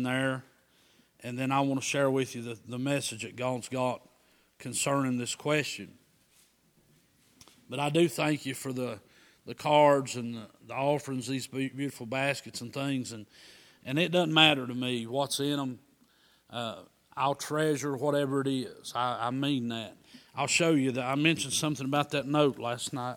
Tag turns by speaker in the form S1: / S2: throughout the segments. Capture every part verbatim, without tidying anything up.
S1: in there, and then I want to share with you the, the message that God's got concerning this question. But I do thank you for the, the cards and the, the offerings, these beautiful baskets and things, and, and it doesn't matter to me what's in them. Uh, I'll treasure whatever it is. I, I mean that. I'll show you that. I mentioned something about that note last night.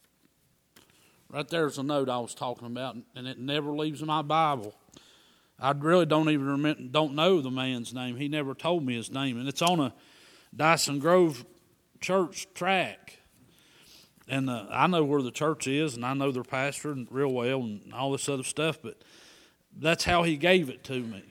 S1: Right there's a note I was talking about, and it never leaves my Bible. I really don't even remember, don't know the man's name. He never told me his name, and it's on a Dyson Grove church track. And uh, I know where the church is, and I know their pastor real well, and all this other stuff. But that's how he gave it to me.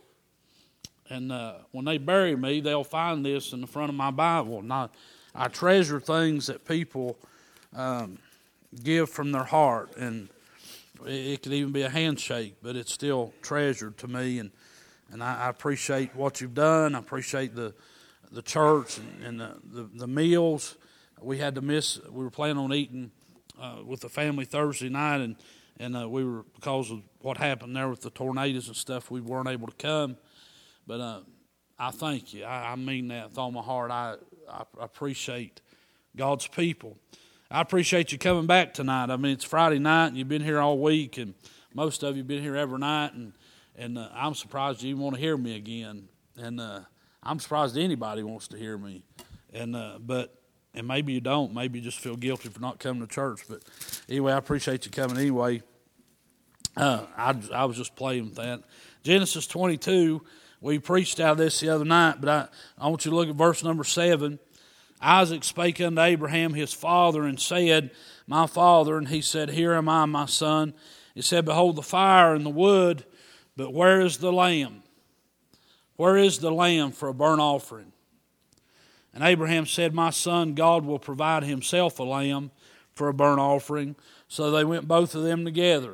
S1: And uh, when they bury me, they'll find this in the front of my Bible. And I, I treasure things that people um, give from their heart. And it, it could even be a handshake, but it's still treasured to me. And, and I, I appreciate what you've done. I appreciate the the church and, and the, the, the meals. We had to miss, we were planning on eating uh, with the family Thursday night. And, and uh, we were, because of what happened there with the tornadoes and stuff, we weren't able to come. But uh, I thank you. I, I mean that with all my heart. I, I appreciate God's people. I appreciate you coming back tonight. I mean, it's Friday night, and you've been here all week, and most of you have been here every night, and, and uh, I'm surprised you even want to hear me again. And uh, I'm surprised anybody wants to hear me. And uh, but and maybe you don't. Maybe you just feel guilty for not coming to church. But anyway, I appreciate you coming anyway. Uh, I, I was just playing with that. Genesis twenty-two. We preached out of this the other night, but I, I want you to look at verse number seven. Isaac spake unto Abraham his father and said, My father. And he said, Here am I, my son. He said, Behold the fire and the wood, but where is the lamb? Where is the lamb for a burnt offering? And Abraham said, My son, God will provide himself a lamb for a burnt offering. So they went both of them together.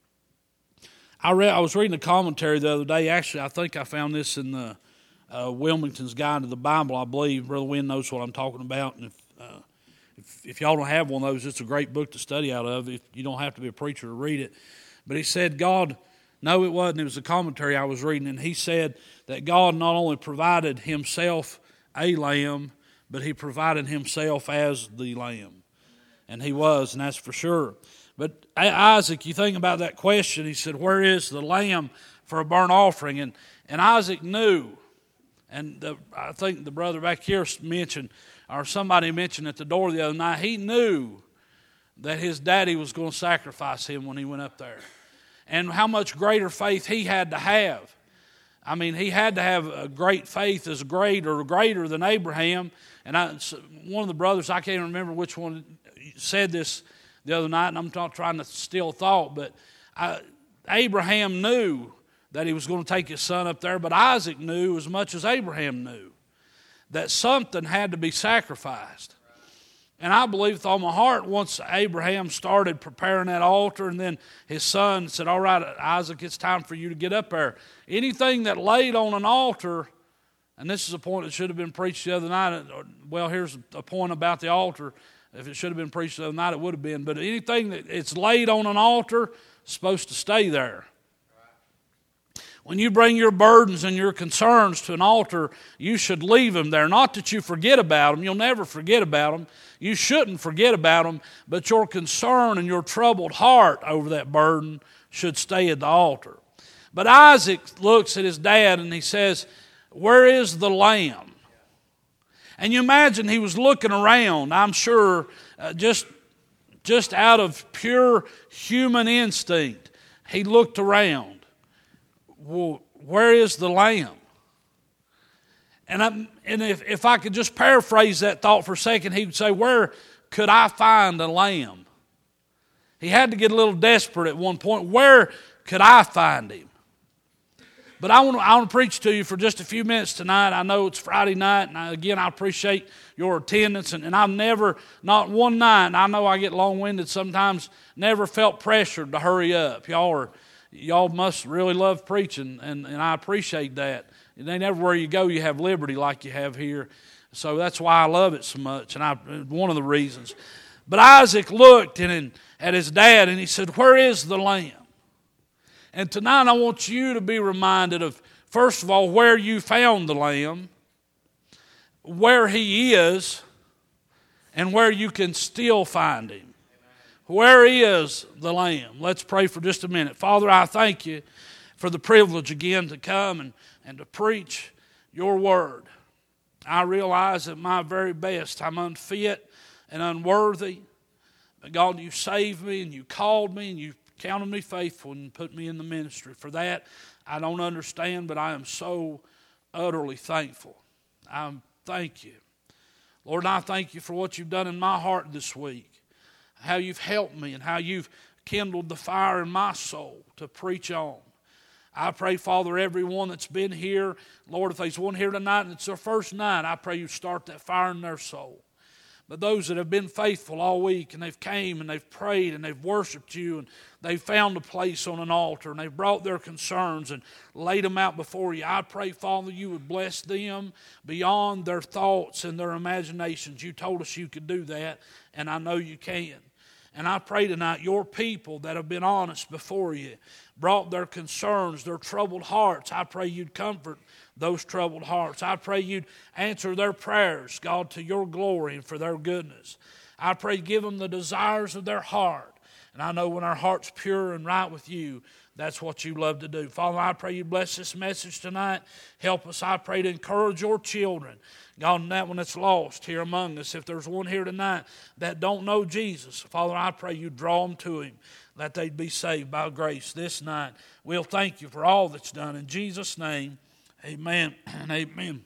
S1: I read. I was reading a commentary the other day. Actually, I think I found this in the uh, Wilmington's Guide to the Bible. I believe Brother Wynn knows what I'm talking about. And if, uh, if if y'all don't have one of those, it's a great book to study out of. If you don't have to be a preacher to read it. But he said God. No, it wasn't. It was a commentary I was reading, and he said that God not only provided himself a lamb, but he provided himself as the lamb. And he was, and that's for sure. But Isaac, you think about that question, he said, Where is the lamb for a burnt offering? And and Isaac knew, and the, I think the brother back here mentioned, or somebody mentioned at the door the other night, he knew that his daddy was going to sacrifice him when he went up there. And how much greater faith he had to have. I mean, he had to have a great faith as great or greater than Abraham. And I, one of the brothers, I can't remember which one said this the other night, and I'm not trying to steal thought, but I, Abraham knew that he was going to take his son up there, but Isaac knew as much as Abraham knew that something had to be sacrificed. And I believe with all my heart, once Abraham started preparing that altar, and then his son said, All right, Isaac, it's time for you to get up there. Anything that laid on an altar, and this is a point that should have been preached the other night. Well, here's a point about the altar. If it should have been preached the other night, it would have been. But anything that it's laid on an altar is supposed to stay there. When you bring your burdens and your concerns to an altar, you should leave them there. Not that you forget about them. You'll never forget about them. You shouldn't forget about them. But your concern and your troubled heart over that burden should stay at the altar. But Isaac looks at his dad and he says, Where is the lamb? And you imagine he was looking around, I'm sure, uh, just, just out of pure human instinct. He looked around. Well, where is the lamb? And, I, and if, if I could just paraphrase that thought for a second, he would say, Where could I find a lamb? He had to get a little desperate at one point. Where could I find him? But I want to I want to preach to you for just a few minutes tonight. I know it's Friday night, and I, again, I appreciate your attendance. And, and I've never, not one night, I know I get long-winded sometimes, never felt pressured to hurry up. Y'all are, y'all must really love preaching, and, and I appreciate that. It ain't everywhere you go you have liberty like you have here. So that's why I love it so much, and I one of the reasons. But Isaac looked and, and at his dad, and he said, Where is the lamb? And tonight I want you to be reminded of, first of all, where you found the Lamb, where He is, and where you can still find Him. Where is the Lamb? Let's pray for just a minute. Father, I thank you for the privilege again to come and, and to preach your word. I realize at my very best I'm unfit and unworthy. But God, you saved me and you called me and you counted me faithful and put me in the ministry. For that, I don't understand, but I am so utterly thankful. I thank you. Lord, I thank you for what you've done in my heart this week. How you've helped me and how you've kindled the fire in my soul to preach on. I pray, Father, everyone that's been here, Lord, if there's one here tonight and it's their first night, I pray you start that fire in their soul. But those that have been faithful all week and they've came and they've prayed and they've worshiped you and they've found a place on an altar and they've brought their concerns and laid them out before you, I pray, Father, you would bless them beyond their thoughts and their imaginations. You told us you could do that, and I know you can. And I pray tonight your people that have been honest before you, brought their concerns, their troubled hearts, I pray you'd comfort those troubled hearts. I pray you'd answer their prayers, God, to your glory and for their goodness. I pray give them the desires of their heart. And I know when our heart's pure and right with you, that's what you love to do. Father, I pray you bless this message tonight. Help us, I pray, to encourage your children. God, and that one that's lost here among us, if there's one here tonight that don't know Jesus, Father, I pray you draw them to him, that they'd be saved by grace this night. We'll thank you for all that's done. In Jesus' name, amen and amen.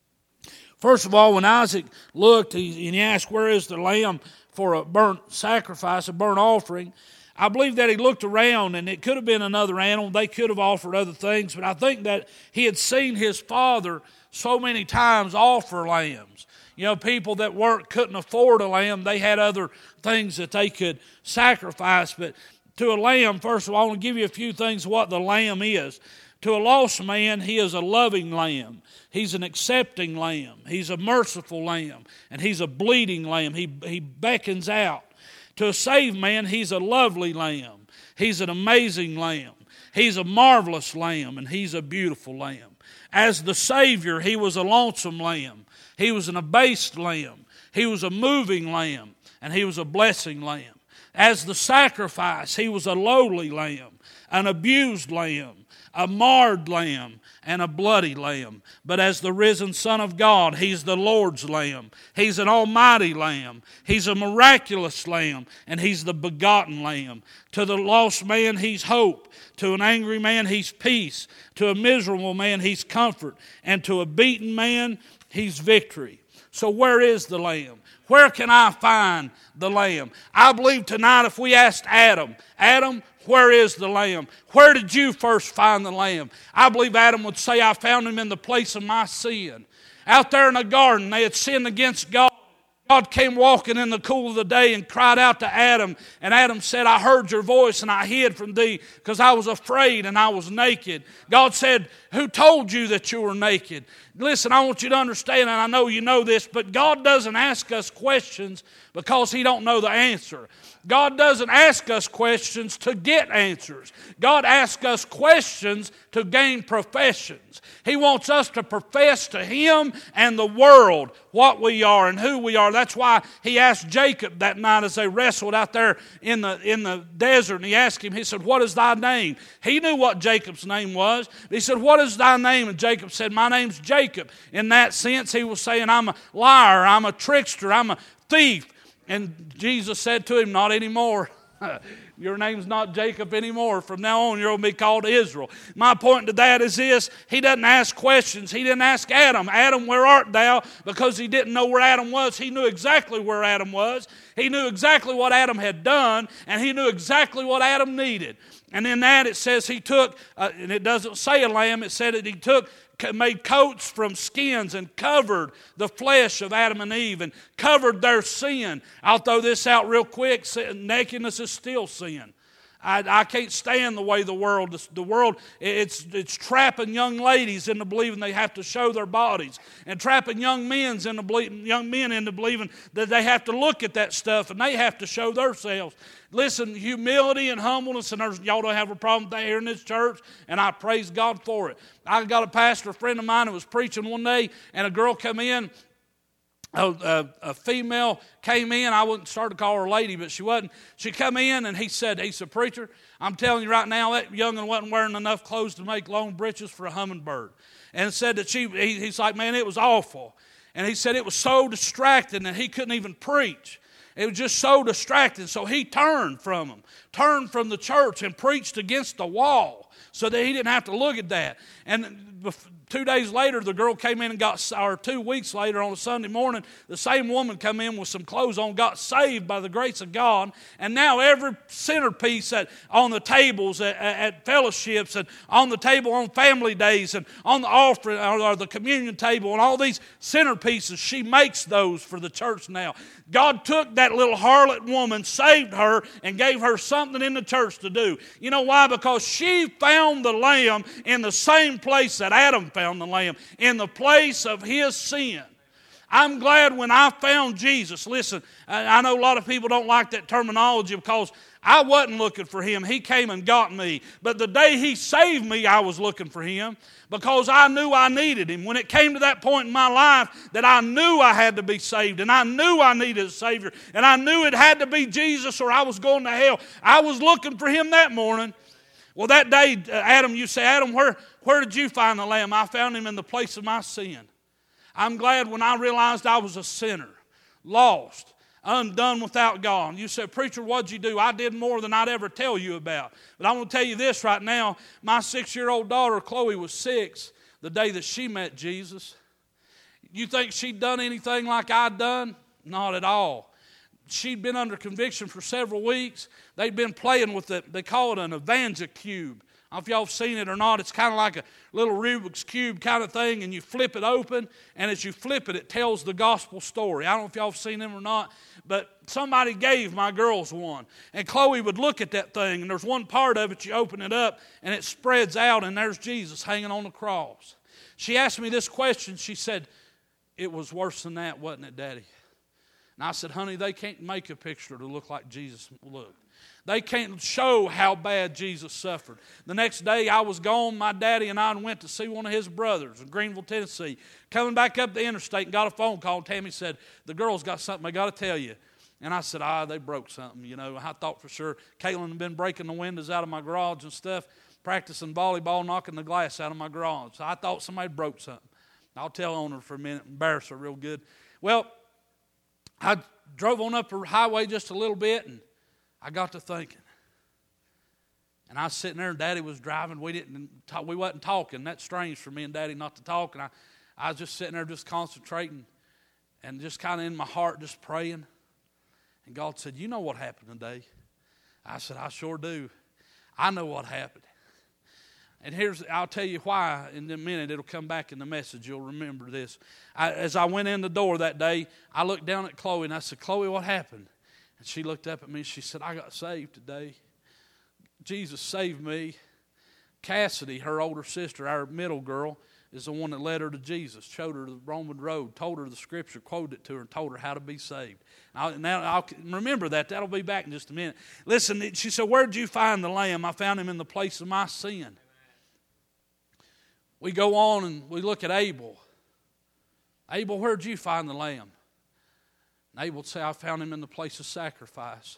S1: First of all, when Isaac looked he, and he asked, where is the lamb for a burnt sacrifice, a burnt offering? I believe that he looked around, and it could have been another animal. They could have offered other things, but I think that he had seen his father so many times offer lambs. You know, people that weren't couldn't afford a lamb, they had other things that they could sacrifice. But to a lamb, first of all, I want to give you a few things of what the lamb is. To a lost man, he is a loving lamb. He's an accepting lamb. He's a merciful lamb. And he's a bleeding lamb. He, he beckons out. To a saved man, he's a lovely lamb. He's an amazing lamb. He's a marvelous lamb, and he's a beautiful lamb. As the Savior, he was a lonesome lamb. He was an abased lamb. He was a moving lamb, and he was a blessing lamb. As the sacrifice, he was a lowly lamb, an abused lamb, a marred lamb, and a bloody lamb. But as the risen Son of God, he's the Lord's lamb. He's an almighty lamb. He's a miraculous lamb, and he's the begotten lamb. To the lost man, he's hope. To an angry man, he's peace. To a miserable man, he's comfort. And to a beaten man, he's victory. So where is the lamb? Where can I find the lamb? I believe tonight if we asked Adam, Adam, where is the lamb? Where did you first find the lamb? I believe Adam would say, I found him in the place of my sin. Out there in the garden, they had sinned against God. God came walking in the cool of the day and cried out to Adam. And Adam said, I heard your voice and I hid from thee because I was afraid and I was naked. God said, who told you that you were naked? Listen, I want you to understand, and I know you know this, but God doesn't ask us questions because He don't know the answer. God doesn't ask us questions to get answers. God asks us questions to gain professions. He wants us to profess to Him and the world what we are and who we are. That's why He asked Jacob that night as they wrestled out there in the, in the desert. And He asked him, He said, what is thy name? He knew what Jacob's name was. He said, what is thy name? And Jacob said, my name's Jacob. In that sense, he was saying, I'm a liar, I'm a trickster, I'm a thief. And Jesus said to him, not anymore. Your name's not Jacob anymore. From now on, you're going to be called Israel. My point to that is this. He doesn't ask questions. He didn't ask Adam, Adam, where art thou? Because he didn't know where Adam was. He knew exactly where Adam was. He knew exactly what Adam had done. And he knew exactly what Adam needed. And in that it says he took, uh, and it doesn't say a lamb, it said that he took, made coats from skins and covered the flesh of Adam and Eve and covered their sin. I'll throw this out real quick. Nakedness is still sin. I, I can't stand the way the world, the world, it's it's trapping young ladies into believing they have to show their bodies, and trapping young men's into believing, young men into believing that they have to look at that stuff and they have to show themselves. Listen, humility and humbleness, and y'all don't have a problem with that here in this church, and I praise God for it. I got a pastor, a friend of mine, who was preaching one day, and a girl come in. A, a, a female came in. I wouldn't start to call her a lady, but she wasn't. She come in, and he said, he said, preacher, I'm telling you right now, that young'un wasn't wearing enough clothes to make long breeches for a hummingbird. And said that she, he, he's like, man, it was awful. And he said it was so distracting that he couldn't even preach. It was just so distracting. So he turned from him, turned from the church and preached against the wall so that he didn't have to look at that. And two days later, the girl came in and got, or two weeks later on a Sunday morning, the same woman come in with some clothes on, got saved by the grace of God. And now every centerpiece at, on the tables at, at fellowships and on the table on family days and on the offering or the communion table and all these centerpieces, she makes those for the church now. God took that little harlot woman, saved her, and gave her something in the church to do. You know why? Because she found the lamb in the same place that Adam found the lamb, in the place of his sin. I'm glad when I found Jesus. Listen, I know a lot of people don't like that terminology because I wasn't looking for him. He came and got me. But the day he saved me, I was looking for him because I knew I needed him. When it came to that point in my life that I knew I had to be saved and I knew I needed a Savior and I knew it had to be Jesus or I was going to hell, I was looking for him that morning. Well, that day, Adam, you say, Adam, where, where did you find the lamb? I found him in the place of my sin. I'm glad when I realized I was a sinner, lost, undone without God. You said, preacher, what'd you do? I did more than I'd ever tell you about. But I'm going to tell you this right now. My six-year-old daughter, Chloe, was six the day that she met Jesus. You think she'd done anything like I'd done? Not at all. She'd been under conviction for several weeks. They'd been playing with it. They call it an Evangel cube. I don't know if y'all have seen it or not. It's kind of like a little Rubik's Cube kind of thing, and you flip it open, and as you flip it, it tells the gospel story. I don't know if y'all have seen them or not, but somebody gave my girls one. And Chloe would look at that thing, and there's one part of it, you open it up, and it spreads out, and there's Jesus hanging on the cross. She asked me this question. She said, it was worse than that, wasn't it, Daddy? And I said, honey, they can't make a picture to look like Jesus looked. They can't show how bad Jesus suffered. The next day I was gone. My daddy and I went to see one of his brothers in Greenville, Tennessee. Coming back up the interstate and got a phone call. Tammy said, the girls got something they got to tell you. And I said, ah, they broke something. You know, I thought for sure Caitlin had been breaking the windows out of my garage and stuff, practicing volleyball, knocking the glass out of my garage. So I thought somebody broke something. I'll tell on her for a minute, embarrass her real good. Well, I drove on up the highway just a little bit, and I got to thinking. And I was sitting there, and Daddy was driving. We didn't talk, we wasn't talking. That's strange for me and Daddy not to talk. And I, I was just sitting there just concentrating and just kind of in my heart just praying. And God said, you know what happened today? I said, I sure do. I know what happened. And here's, I'll tell you why in a minute. It'll come back in the message. You'll remember this. I, as I went in the door that day, I looked down at Chloe and I said, Chloe, what happened? And she looked up at me and she said, I got saved today. Jesus saved me. Cassidy, her older sister, our middle girl, is the one that led her to Jesus, showed her the Roman road, told her the scripture, quoted it to her, and told her how to be saved. Now, now I'll remember that. That'll be back in just a minute. Listen, she said, where did you find the lamb? I found him in the place of my sin. We go on and we look at Abel. Abel, where did you find the lamb? And Abel would say, I found him in the place of sacrifice.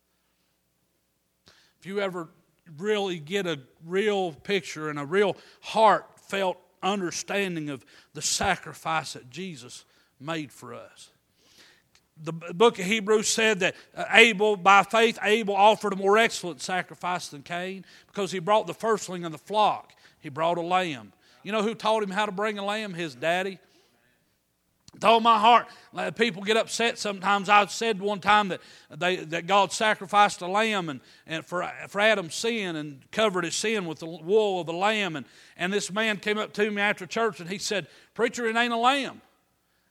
S1: If you ever really get a real picture and a real heartfelt understanding of the sacrifice that Jesus made for us. The book of Hebrews said that Abel, by faith, Abel offered a more excellent sacrifice than Cain because he brought the firstling of the flock. He brought a lamb. You know who taught him how to bring a lamb? His daddy. With all my heart, people get upset sometimes. I said one time that they that God sacrificed a lamb and, and for, for Adam's sin and covered his sin with the wool of the lamb. And, and this man came up to me after church and he said, preacher, it ain't a lamb.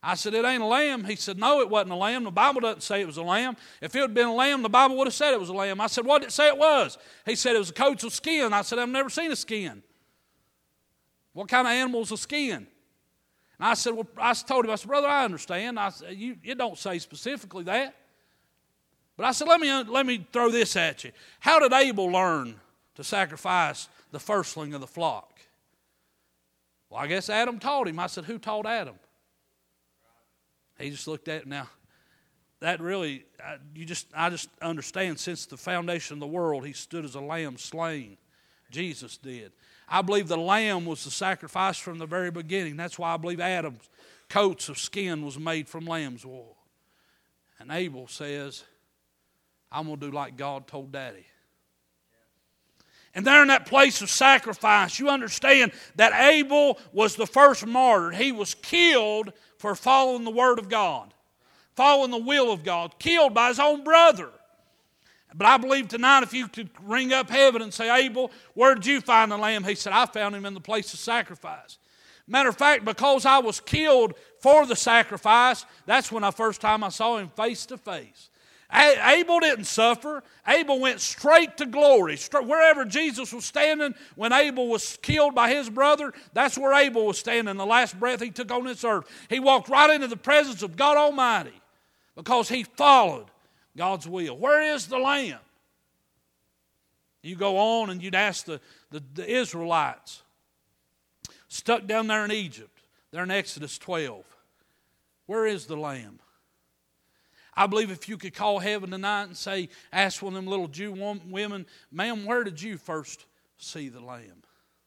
S1: I said, it ain't a lamb. He said, no, it wasn't a lamb. The Bible doesn't say it was a lamb. If it had been a lamb, the Bible would have said it was a lamb. I said, what did it say it was? He said, it was a coat of skin. I said, I've never seen a skin. What kind of animal is a skin? And I said, well, I told him, I said, brother, I understand. I said, you, it don't say specifically that. But I said, let me, let me throw this at you. How did Abel learn to sacrifice the firstling of the flock? Well, I guess Adam taught him. I said, who taught Adam? He just looked at it. Now, that really, I, you just, I just understand since the foundation of the world, he stood as a lamb slain. Jesus did. I believe the lamb was the sacrifice from the very beginning. That's why I believe Adam's coats of skin was made from lamb's wool. And Abel says, I'm going to do like God told Daddy. And there in that place of sacrifice, you understand that Abel was the first martyr. He was killed for following the Word of God, following the will of God, killed by his own brother. But I believe tonight if you could ring up heaven and say, Abel, where did you find the lamb? He said, I found him in the place of sacrifice. Matter of fact, because I was killed for the sacrifice, that's when the first time I saw him face to face. Abel didn't suffer. Abel went straight to glory. Wherever Jesus was standing when Abel was killed by his brother, that's where Abel was standing the last breath he took on this earth. He walked right into the presence of God Almighty because he followed God's will. Where is the lamb? You go on and you'd ask the, the, the Israelites stuck down there in Egypt. They're in Exodus twelve. Where is the lamb? I believe if you could call heaven tonight and say, ask one of them little Jew women, ma'am, where did you first see the lamb?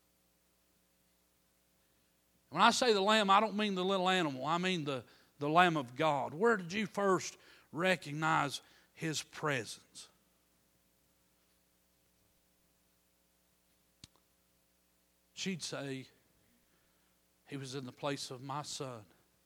S1: When I say the lamb, I don't mean the little animal. I mean the, the Lamb of God. Where did you first recognize his presence? She'd say, he was in the place of my son.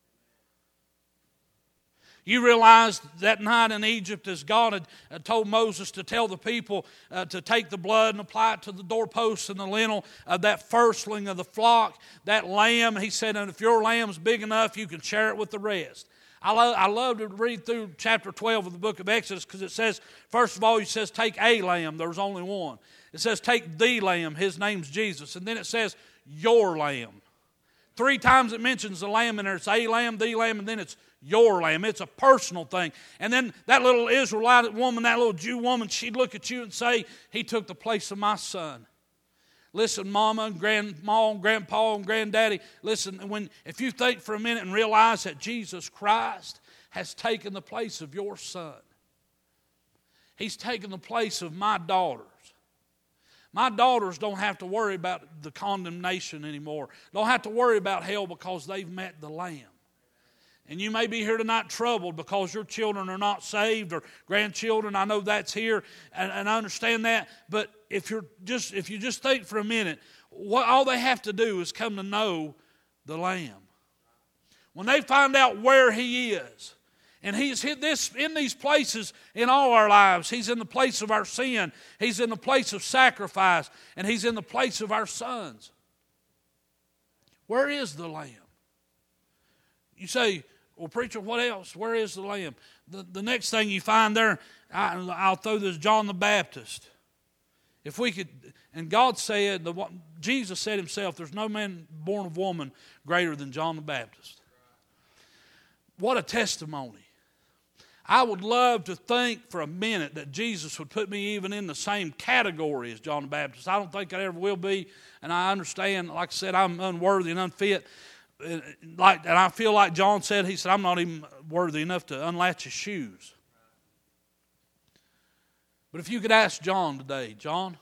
S1: You realize that night in Egypt, as God had, had told Moses to tell the people uh, to take the blood and apply it to the doorposts and the lintel of that firstling of the flock, that lamb, he said, and if your lamb's big enough, you can share it with the rest. I love, I love to read through chapter twelve of the book of Exodus because it says, first of all, he says, take a lamb. There's only one. It says, take the lamb. His name's Jesus. And then it says, your lamb. Three times it mentions the lamb in there. It's a lamb, the lamb, and then it's your lamb. It's a personal thing. And then that little Israelite woman, that little Jew woman, she'd look at you and say, he took the place of my son. Listen, mama and grandma and grandpa and granddaddy, listen, when if you think for a minute and realize that Jesus Christ has taken the place of your son. He's taken the place of my daughters. My daughters don't have to worry about the condemnation anymore. Don't have to worry about hell because they've met the Lamb. And you may be here tonight troubled because your children are not saved or grandchildren. I know that's here, and, and I understand that. But if you're just if you just think for a minute, what all they have to do is come to know the Lamb. When they find out where He is, and He's hit this in these places in all our lives. He's in the place of our sin. He's in the place of sacrifice, and He's in the place of our sons. Where is the Lamb? You say, well, preacher, what else? Where is the Lamb? The, the next thing you find there, I, I'll throw this John the Baptist. If we could, and God said, the, Jesus said Himself, there's no man born of woman greater than John the Baptist. What a testimony. I would love to think for a minute that Jesus would put me even in the same category as John the Baptist. I don't think I ever will be, and I understand, like I said, I'm unworthy and unfit. Like, and I feel like John said, he said, I'm not even worthy enough to unlatch his shoes. But if you could ask John today, John,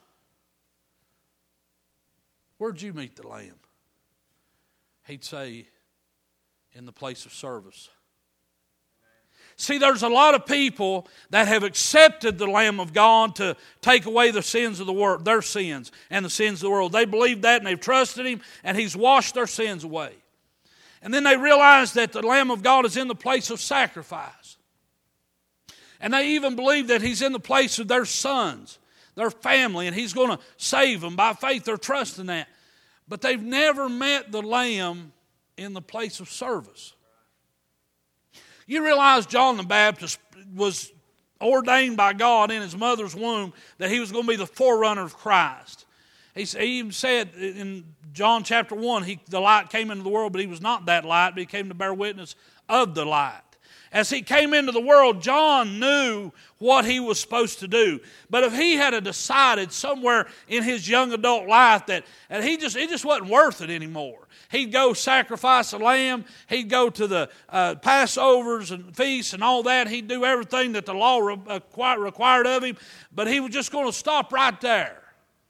S1: where'd you meet the Lamb? He'd say, in the place of service. See, there's a lot of people that have accepted the Lamb of God to take away the sins of the world, their sins and the sins of the world. They believe that and they've trusted Him and He's washed their sins away. And then they realize that the Lamb of God is in the place of sacrifice. And they even believe that He's in the place of their sons, their family, and He's going to save them. By faith, they're trusting that. But they've never met the Lamb in the place of service. You realize John the Baptist was ordained by God in his mother's womb that he was going to be the forerunner of Christ. He, he even said in John chapter one, he, the light came into the world, but he was not that light, but he came to bear witness of the light. As he came into the world, John knew what he was supposed to do. But if he had decided somewhere in his young adult life that, that he just it just wasn't worth it anymore, he'd go sacrifice a lamb, he'd go to the uh, Passovers and feasts and all that, he'd do everything that the law re- uh, required of him, but he was just going to stop right there.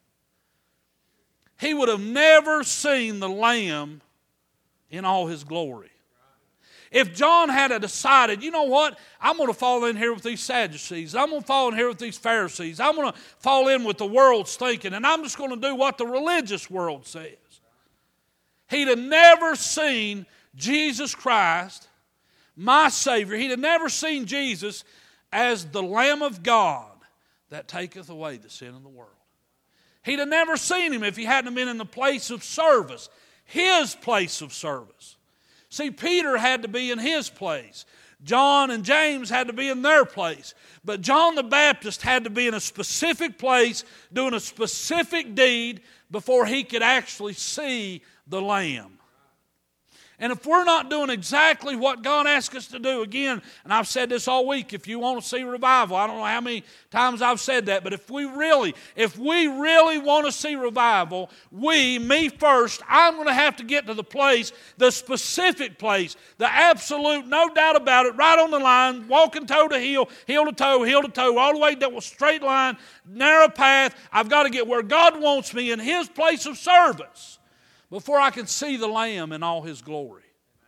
S1: He would have never seen the Lamb in all his glory. If John had decided, you know what, I'm going to fall in here with these Sadducees. I'm going to fall in here with these Pharisees. I'm going to fall in with the world's thinking, and I'm just going to do what the religious world says. He'd have never seen Jesus Christ, my Savior. He'd have never seen Jesus as the Lamb of God that taketh away the sin of the world. He'd have never seen him if he hadn't been in the place of service, his place of service. See, Peter had to be in his place. John and James had to be in their place. But John the Baptist had to be in a specific place, doing a specific deed before he could actually see the Lamb. And if we're not doing exactly what God asks us to do, again, and I've said this all week, if you want to see revival, I don't know how many times I've said that, but if we really, if we really want to see revival, we, me first, I'm going to have to get to the place, the specific place, the absolute, no doubt about it, right on the line, walking toe to heel, heel to toe, heel to toe, all the way down a straight line, narrow path. I've got to get where God wants me in His place of service before I can see the Lamb in all His glory.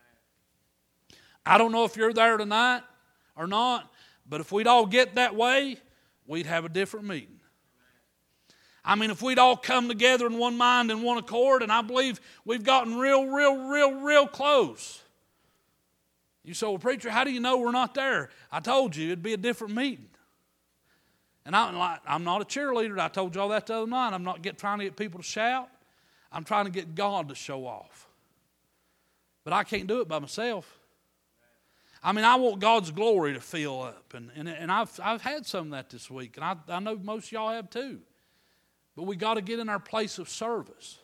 S1: I don't know if you're there tonight or not, but if we'd all get that way, we'd have a different meeting. I mean, if we'd all come together in one mind and one accord, and I believe we've gotten real, real, real, real close. You say, well, preacher, how do you know we're not there? I told you it'd be a different meeting. And I, I'm not a cheerleader. I told you all that the other night. I'm not get, trying to get people to shout. I'm trying to get God to show off. But I can't do it by myself. I mean, I want God's glory to fill up. And, and, and I've, I've had some of that this week. And I, I know most of y'all have too. But we got to get in our place of service.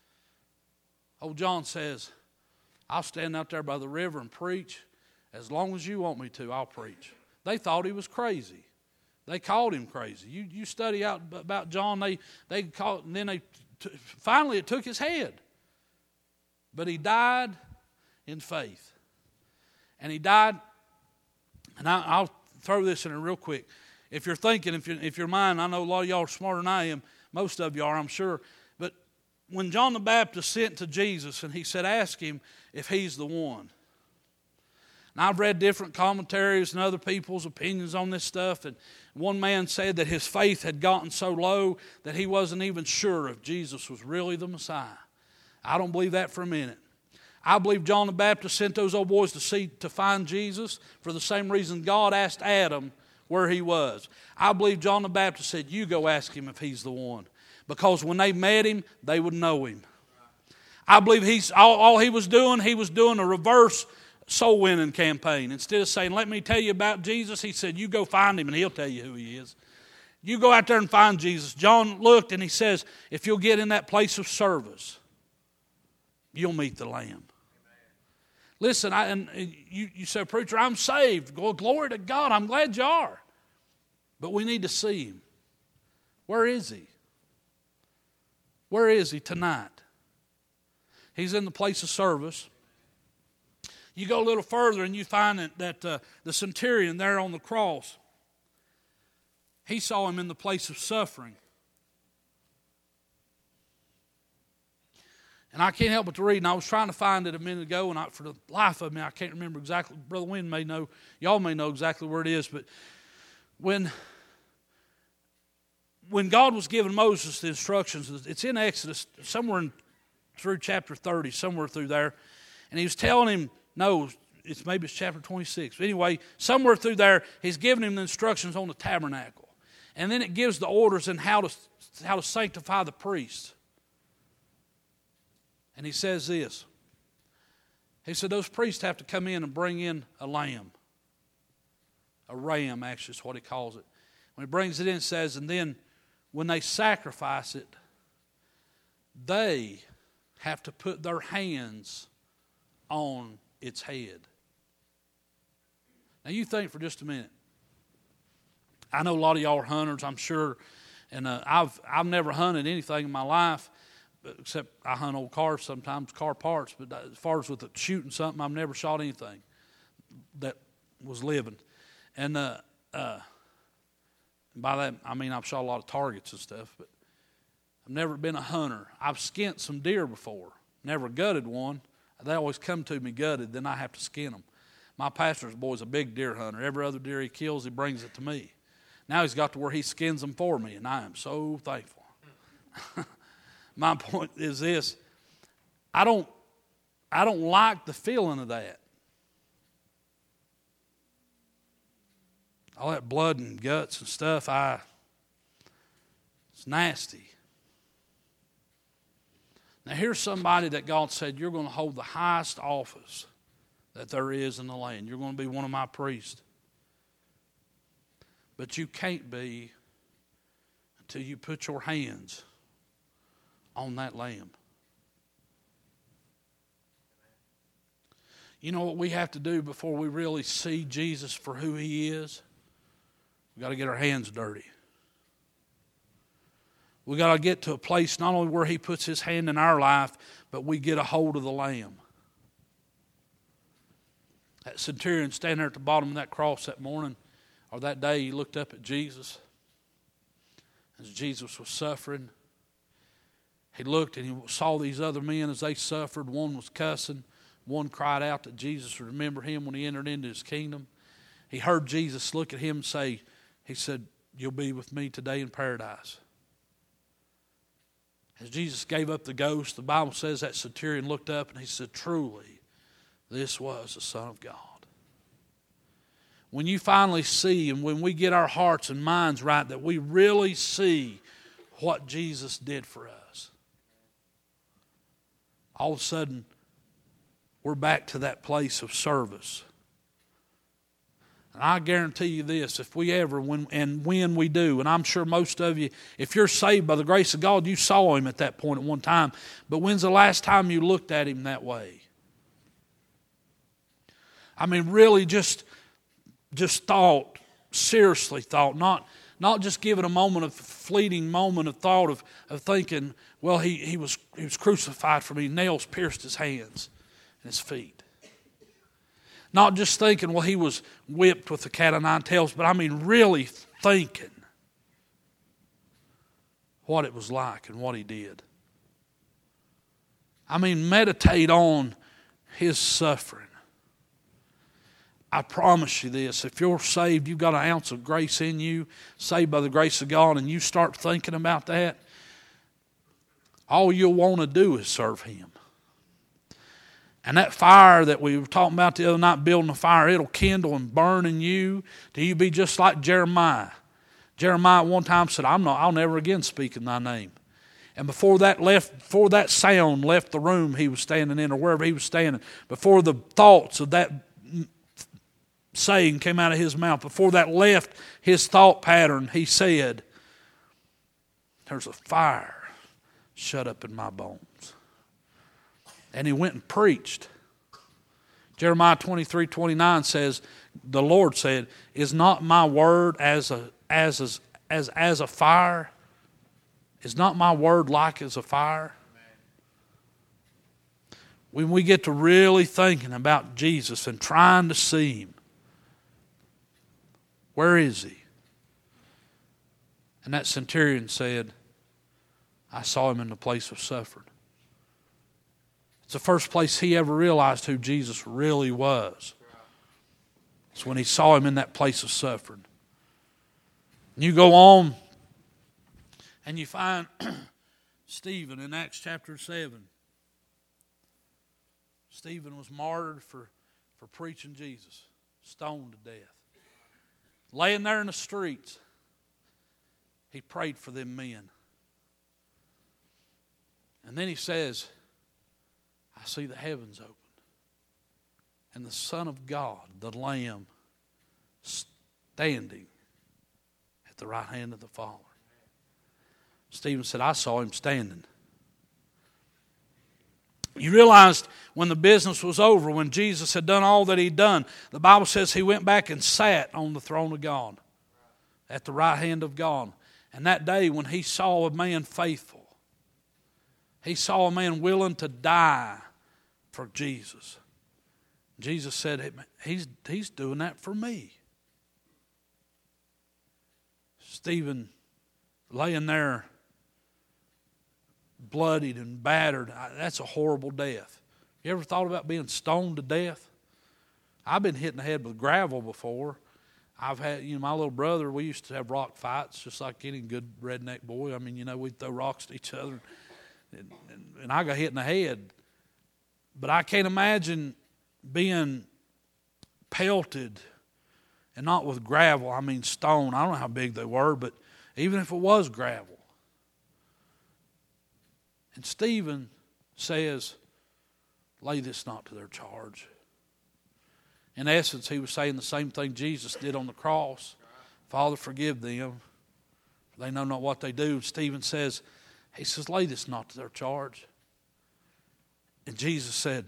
S1: Old John says, I'll stand out there by the river and preach. As long as you want me to, I'll preach. They thought he was crazy. They called him crazy. You, you study out about John, they, they called, and then they... Finally, it took his head. But he died in faith. And he died, and I, I'll throw this in there real quick. If you're thinking, if you're, if you're mine, I know a lot of y'all are smarter than I am. Most of you are, I'm sure. But when John the Baptist sent to Jesus, and he said, ask him if he's the one. Now, I've read different commentaries and other people's opinions on this stuff, and one man said that his faith had gotten so low that he wasn't even sure if Jesus was really the Messiah. I don't believe that for a minute. I believe John the Baptist sent those old boys to see to find Jesus for the same reason God asked Adam where he was. I believe John the Baptist said, you go ask him if he's the one. Because when they met him, they would know him. I believe he's all, all he was doing, he was doing a reverse soul winning campaign. Instead of saying, let me tell you about Jesus, he said, you go find him and he'll tell you who he is. You go out there and find Jesus. John looked and he says, if you'll get in that place of service, you'll meet the Lamb. Amen. Listen, I, and you, you say, preacher, I'm saved. Well, glory to God. I'm glad you are. But we need to see him. Where is he? Where is he tonight? He's in the place of service. You go a little further and you find that, that uh, the centurion there on the cross, he saw him in the place of suffering. And I can't help but to read, and I was trying to find it a minute ago, and I, for the life of me, I can't remember exactly. Brother Wynn may know, y'all may know exactly where it is, but when, when God was giving Moses the instructions, it's in Exodus, somewhere in, through chapter thirty, somewhere through there, and he was telling him, no, it's maybe it's chapter twenty-six. But anyway, somewhere through there, he's giving him the instructions on the tabernacle. And then it gives the orders on how to, how to sanctify the priests. And he says this. He said those priests have to come in and bring in a lamb. A ram, actually, is what he calls it. When he brings it in, it says, and then when they sacrifice it, they have to put their hands on its head. Now you think for just a minute. I know a lot of y'all are hunters, I'm sure, and uh, I've I've never hunted anything in my life, except I hunt old cars sometimes, car parts. But as far as with the shooting something, I've never shot anything that was living. And uh, uh, by that I mean I've shot a lot of targets and stuff, but I've never been a hunter. I've skinned some deer before, never gutted one. They always come to me gutted, then I have to skin them. My pastor's boy's a big deer hunter. Every other deer he kills, he brings it to me. Now he's got to where he skins them for me, and I am so thankful. My point is this: I don't, I don't like the feeling of that. All that blood and guts and stuff, I, it's nasty. Now here's somebody that God said, you're going to hold the highest office that there is in the land. You're going to be one of my priests. But you can't be until you put your hands on that lamb. You know what we have to do before we really see Jesus for who he is? We've got to get our hands dirty. We've got to get to a place not only where he puts his hand in our life, but we get a hold of the lamb. That centurion standing there at the bottom of that cross that morning, or that day, he looked up at Jesus as Jesus was suffering. He looked and he saw these other men as they suffered. One was cussing. One cried out that Jesus would remember him when he entered into his kingdom. He heard Jesus look at him and say, he said, you'll be with me today in paradise. As Jesus gave up the ghost, the Bible says that centurion looked up and he said, truly, this was the Son of God. When you finally see, and when we get our hearts and minds right, that we really see what Jesus did for us, all of a sudden, we're back to that place of service. And I guarantee you this, if we ever, when and when we do, and I'm sure most of you, if you're saved by the grace of God, you saw him at that point at one time. But when's the last time you looked at him that way? I mean, really just, just thought, seriously thought, not, not just giving a moment of fleeting moment of thought of, of thinking, well, he, he was he was crucified for me, nails pierced his hands and his feet. Not just thinking, well, he was whipped with the cat o' nine tails, but I mean really thinking what it was like and what he did. I mean, meditate on his suffering. I promise you this, if you're saved, you've got an ounce of grace in you, saved by the grace of God, and you start thinking about that, all you'll want to do is serve him. And that fire that we were talking about the other night, building a fire, it'll kindle and burn in you till you be just like Jeremiah. Jeremiah at one time said, I'm not, I'll never again speak in thy name. And before that left, before that sound left the room he was standing in, or wherever he was standing, before the thoughts of that saying came out of his mouth, before that left his thought pattern, he said, there's a fire shut up in my bones. And he went and preached. Jeremiah twenty-three twenty-nine says, the Lord said, is not my word as a as as as, as a fire? Is not my word like as a fire? When we get to really thinking about Jesus and trying to see him, where is he? And that centurion said, I saw him in the place of suffering. It's the first place he ever realized who Jesus really was. It's when he saw him in that place of suffering. And you go on and you find Stephen in Acts chapter seven. Stephen was martyred for, for preaching Jesus, stoned to death. Laying there in the streets, he prayed for them men. And then he says, I see the heavens open, and the Son of God, the Lamb, standing at the right hand of the Father. Stephen said, I saw him standing. You realized when the business was over, when Jesus had done all that he'd done, the Bible says he went back and sat on the throne of God, at the right hand of God. And that day when he saw a man faithful, he saw a man willing to die for Jesus. Jesus said, he's, he's doing that for me. Stephen laying there, bloodied and battered. That's a horrible death. You ever thought about being stoned to death? I've been hit in the head with gravel before. I've had, you know, my little brother, we used to have rock fights just like any good redneck boy. I mean, you know, we'd throw rocks at each other. And, and, and I got hit in the head. But I can't imagine being pelted, and not with gravel, I mean stone. I don't know how big they were, but even if it was gravel. And Stephen says, lay this not to their charge. In essence, he was saying the same thing Jesus did on the cross. Father, forgive them, for they know not what they do. Stephen says, he says, lay this not to their charge. And Jesus said,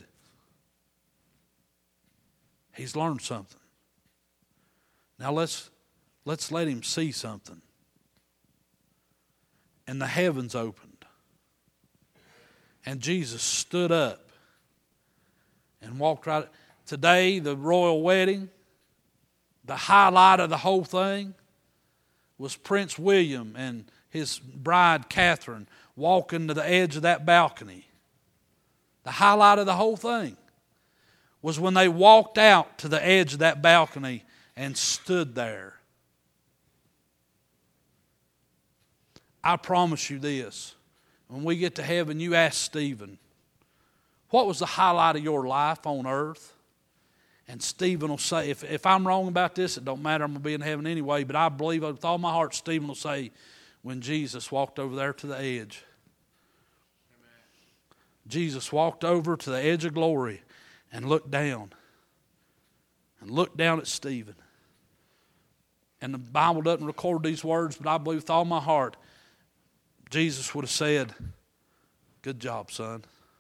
S1: he's learned something. Now let's let's let him see something. And the heavens opened. And Jesus stood up and walked right. Today, the royal wedding, the highlight of the whole thing was Prince William and his bride Catherine walking to the edge of that balcony. The highlight of the whole thing was when they walked out to the edge of that balcony and stood there. I promise you this. When we get to heaven, you ask Stephen, what was the highlight of your life on earth? And Stephen will say, if, if I'm wrong about this, it don't matter, I'm going to be in heaven anyway, but I believe with all my heart, Stephen will say, when Jesus walked over there to the edge. Amen. Jesus walked over to the edge of glory and looked down. And looked down at Stephen. And the Bible doesn't record these words, but I believe with all my heart, Jesus would have said, good job, son.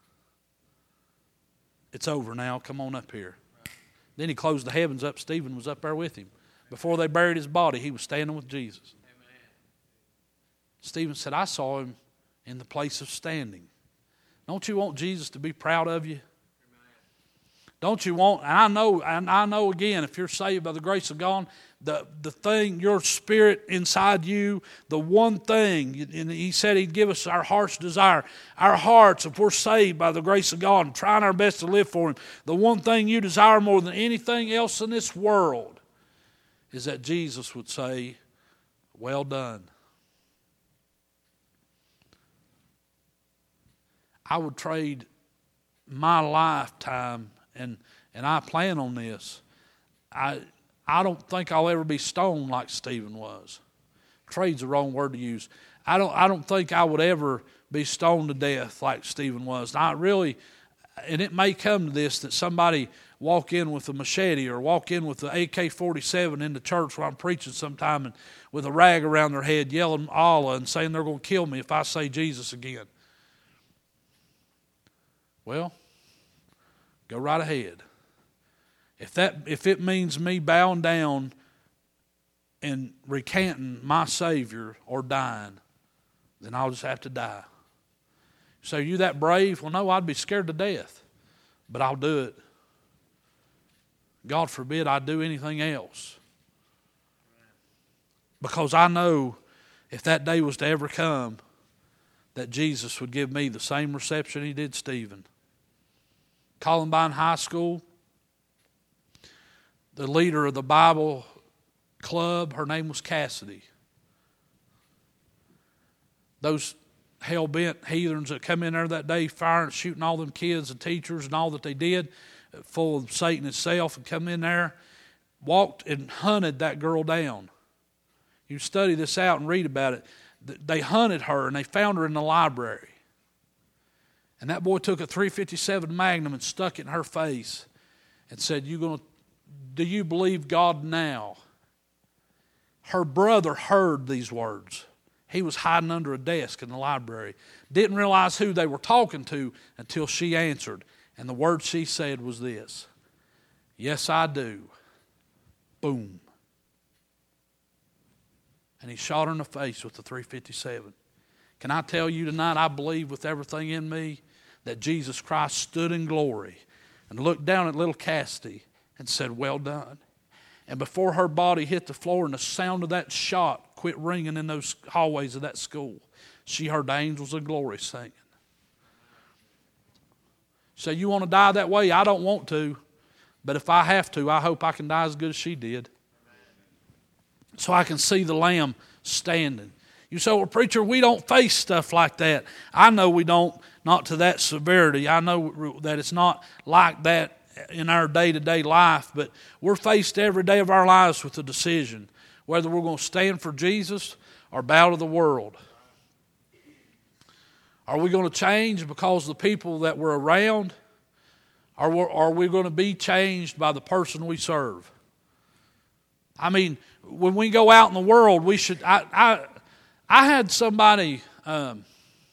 S1: It's over now. Come on up here. Right. Then he closed the heavens up. Stephen was up there with him. Before they buried his body, he was standing with Jesus. Amen. Stephen said, I saw him in the place of standing. Don't you want Jesus to be proud of you? Don't you want, and I know, and I know again, if you're saved by the grace of God, the, the thing, your spirit inside you, the one thing, and he said he'd give us our heart's desire. Our hearts, if we're saved by the grace of God and trying our best to live for him, the one thing you desire more than anything else in this world is that Jesus would say, well done. I would trade my lifetime, and and I plan on this. I I don't think I'll ever be stoned like Stephen was. Trade's the wrong word to use. I don't I don't think I would ever be stoned to death like Stephen was. I really, and it may come to this, that somebody walk in with a machete or walk in with the A K forty-seven in the church where I'm preaching sometime, and with a rag around their head yelling Allah and saying they're going to kill me if I say Jesus again. Well, go right ahead. If that if it means me bowing down and recanting my Savior or dying, then I'll just have to die. So you that brave? Well, no, I'd be scared to death, but I'll do it. God forbid I do anything else. Because I know if that day was to ever come, that Jesus would give me the same reception he did Stephen. Columbine High School, the leader of the Bible club, her name was Cassidy. Those hell-bent heathens that come in there that day firing, shooting all them kids and teachers and all that they did, full of Satan itself, and come in there, walked and hunted that girl down. You study this out and read about it. They hunted her and they found her in the library. And that boy took a three fifty-seven Magnum and stuck it in her face and said, "You gonna, do you believe God now?" Her brother heard these words. He was hiding under a desk in the library. Didn't realize who they were talking to until she answered. And the word she said was this: "Yes, I do." Boom. And he shot her in the face with the three fifty-seven. Can I tell you tonight, I believe with everything in me that Jesus Christ stood in glory and looked down at little Cassidy and said, "Well done." And before her body hit the floor and the sound of that shot quit ringing in those hallways of that school, she heard the angels of glory singing. So you want to die that way? I don't want to. But if I have to, I hope I can die as good as she did. So I can see the Lamb standing. You say, "Well, preacher, we don't face stuff like that." I know we don't, not to that severity. I know that it's not like that in our day-to-day life, but we're faced every day of our lives with a decision, whether we're going to stand for Jesus or bow to the world. Are we going to change because of the people that we're around? Or are we going to be changed by the person we serve? I mean, when we go out in the world, we should... I I, I had somebody... Um,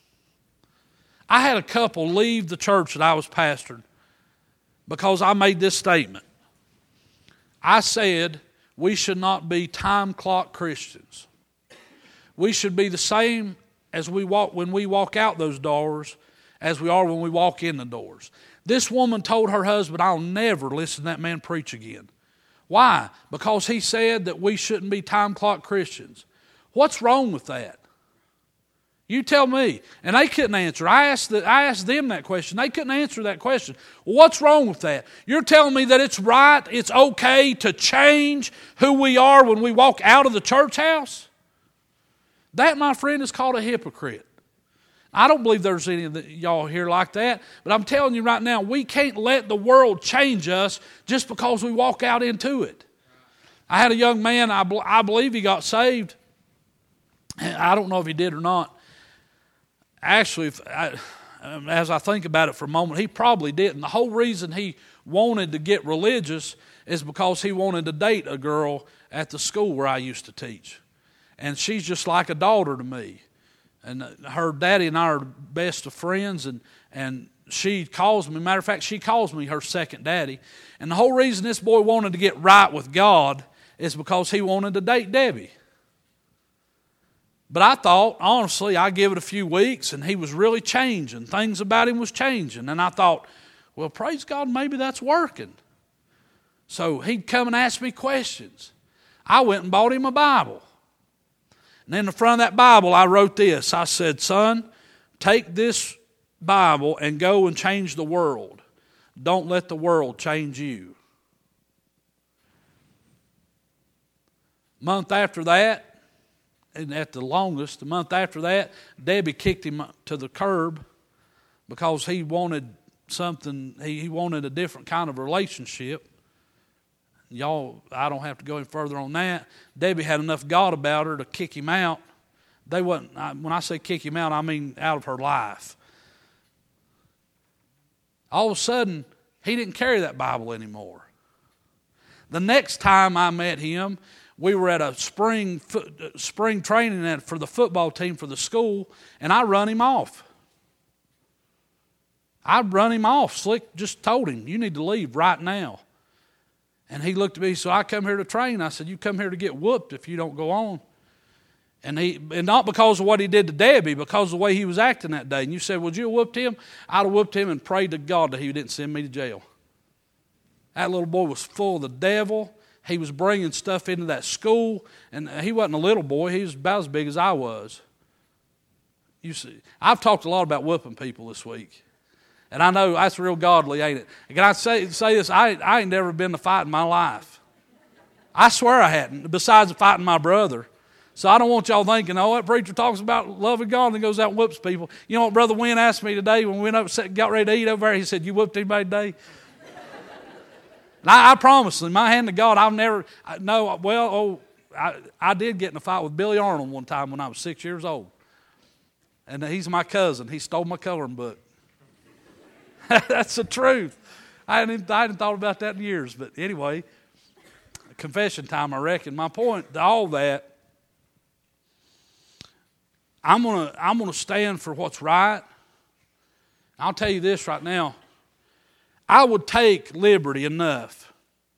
S1: I had a couple leave the church that I was pastoring because I made this statement. I said we should not be time clock Christians. We should be the same as we walk when we walk out those doors as we are when we walk in the doors. This woman told her husband, "I'll never listen to that man preach again." Why? Because he said that we shouldn't be time clock Christians. What's wrong with that? You tell me. And they couldn't answer. I asked, the, I asked them that question. They couldn't answer that question. Well, what's wrong with that? You're telling me that it's right, it's okay to change who we are when we walk out of the church house? That, my friend, is called a hypocrite. I don't believe there's any of y'all here like that, but I'm telling you right now, we can't let the world change us just because we walk out into it. I had a young man, I, I believe he got saved. I don't know if he did or not. Actually, if I, as I think about it for a moment, he probably didn't. The whole reason he wanted to get religious is because he wanted to date a girl at the school where I used to teach. And she's just like a daughter to me. And her daddy and I are best of friends, and, and she calls me. Matter of fact, she calls me her second daddy. And the whole reason this boy wanted to get right with God is because he wanted to date Debbie. But I thought, honestly, I give it a few weeks, and he was really changing. Things about him was changing. And I thought, well, praise God, maybe that's working. So he'd come and ask me questions. I went and bought him a Bible. And in the front of that Bible, I wrote this. I said, "Son, take this Bible and go and change the world. Don't let the world change you." A month after that, and at the longest, a month after that, Debbie kicked him to the curb because he wanted something, he, he wanted a different kind of relationship. Y'all, I don't have to go any further on that. Debbie had enough God about her to kick him out. They wasn't, when I say kick him out, I mean out of her life. All of a sudden, he didn't carry that Bible anymore. The next time I met him, we were at a spring spring training for the football team for the school, and I run him off. I run him off. Slick just told him, "You need to leave right now." And he looked at me, "So I come here to train." I said, "You come here to get whooped if you don't go on." And he, and not because of what he did to Debbie, because of the way he was acting that day. And you said, "Would you have whooped him?" I'd have whooped him and prayed to God that he didn't send me to jail. That little boy was full of the devil. He was bringing stuff into that school, and he wasn't a little boy. He was about as big as I was. You see, I've talked a lot about whooping people this week, and I know that's real godly, ain't it? And can I say say this? I I ain't never been to fight in my life. I swear I hadn't. Besides fighting my brother, so I don't want y'all thinking, "Oh, that preacher talks about loving God and goes out and whoops people." You know what Brother Wynn asked me today when we went up, got ready to eat over there? He said, "You whooped anybody today?" And I, I promise, in my hand to God, I've never, I, no, well, oh, I, I did get in a fight with Billy Arnold one time when I was six years old. And he's my cousin. He stole my coloring book. That's the truth. I hadn't, I hadn't thought about that in years. But anyway, confession time, I reckon. My point to all that, I'm gonna I'm gonna stand for what's right. I'll tell you this right now. I would take liberty enough,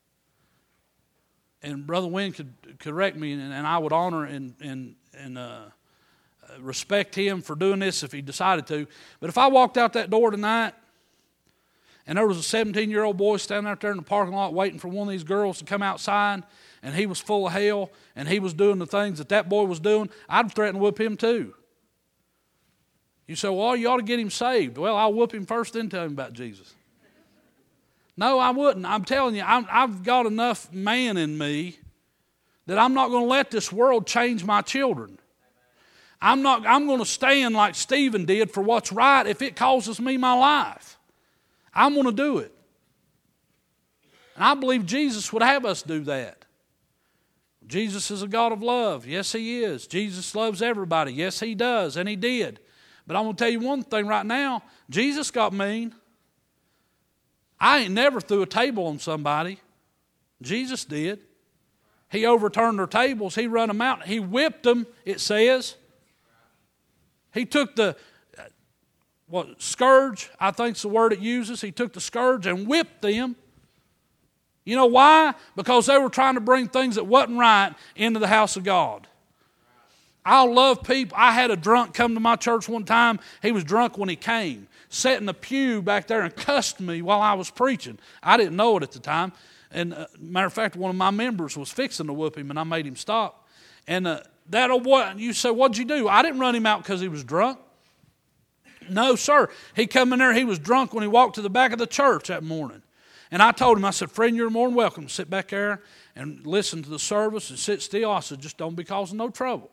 S1: and Brother Wynn could correct me, and, and I would honor and and and uh, respect him for doing this if he decided to. But if I walked out that door tonight, and there was a seventeen-year-old boy standing out there in the parking lot waiting for one of these girls to come outside, and he was full of hell, and he was doing the things that that boy was doing, I'd threaten to whoop him too. You say, well, you ought to get him saved. Well, I'll whoop him first, then tell him about Jesus. No, I wouldn't. I'm telling you, I'm, I've got enough man in me that I'm not going to let this world change my children. I'm not. I'm going to stand like Stephen did for what's right if it causes me my life. I'm going to do it. And I believe Jesus would have us do that. Jesus is a God of love. Yes, He is. Jesus loves everybody. Yes, He does, and He did. But I'm going to tell you one thing right now. Jesus got mean. I ain't never threw a table on somebody. Jesus did. He overturned their tables. He run them out. He whipped them, it says. He took the what scourge, I think is the word it uses. He took the scourge and whipped them. You know why? Because they were trying to bring things that wasn't right into the house of God. I love people. I had a drunk come to my church one time. He was drunk when he came. Sat in the pew back there and cussed me while I was preaching. I didn't know it at the time. And uh, matter of fact, one of my members was fixing to whoop him, and I made him stop. And uh, that old boy, you say, what'd you do? I didn't run him out because he was drunk. No, sir. He come in there, he was drunk when he walked to the back of the church that morning. And I told him, I said, friend, you're more than welcome to sit back there and listen to the service and sit still. I said, just don't be causing no trouble.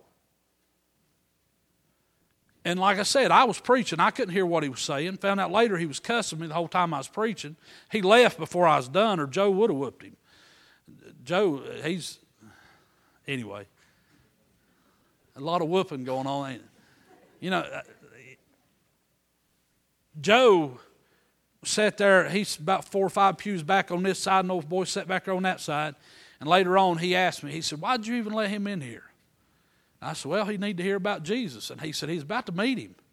S1: And like I said, I was preaching. I couldn't hear what he was saying. Found out later he was cussing me the whole time I was preaching. He left before I was done, or Joe would have whooped him. Joe, he's, anyway, a lot of whooping going on, ain't it? You know, Joe sat there, he's about four or five pews back on this side, and those boys sat back there on that side. And later on, he asked me, he said, why'd you even let him in here? I said, well, he need to hear about Jesus. And he said, he's about to meet him.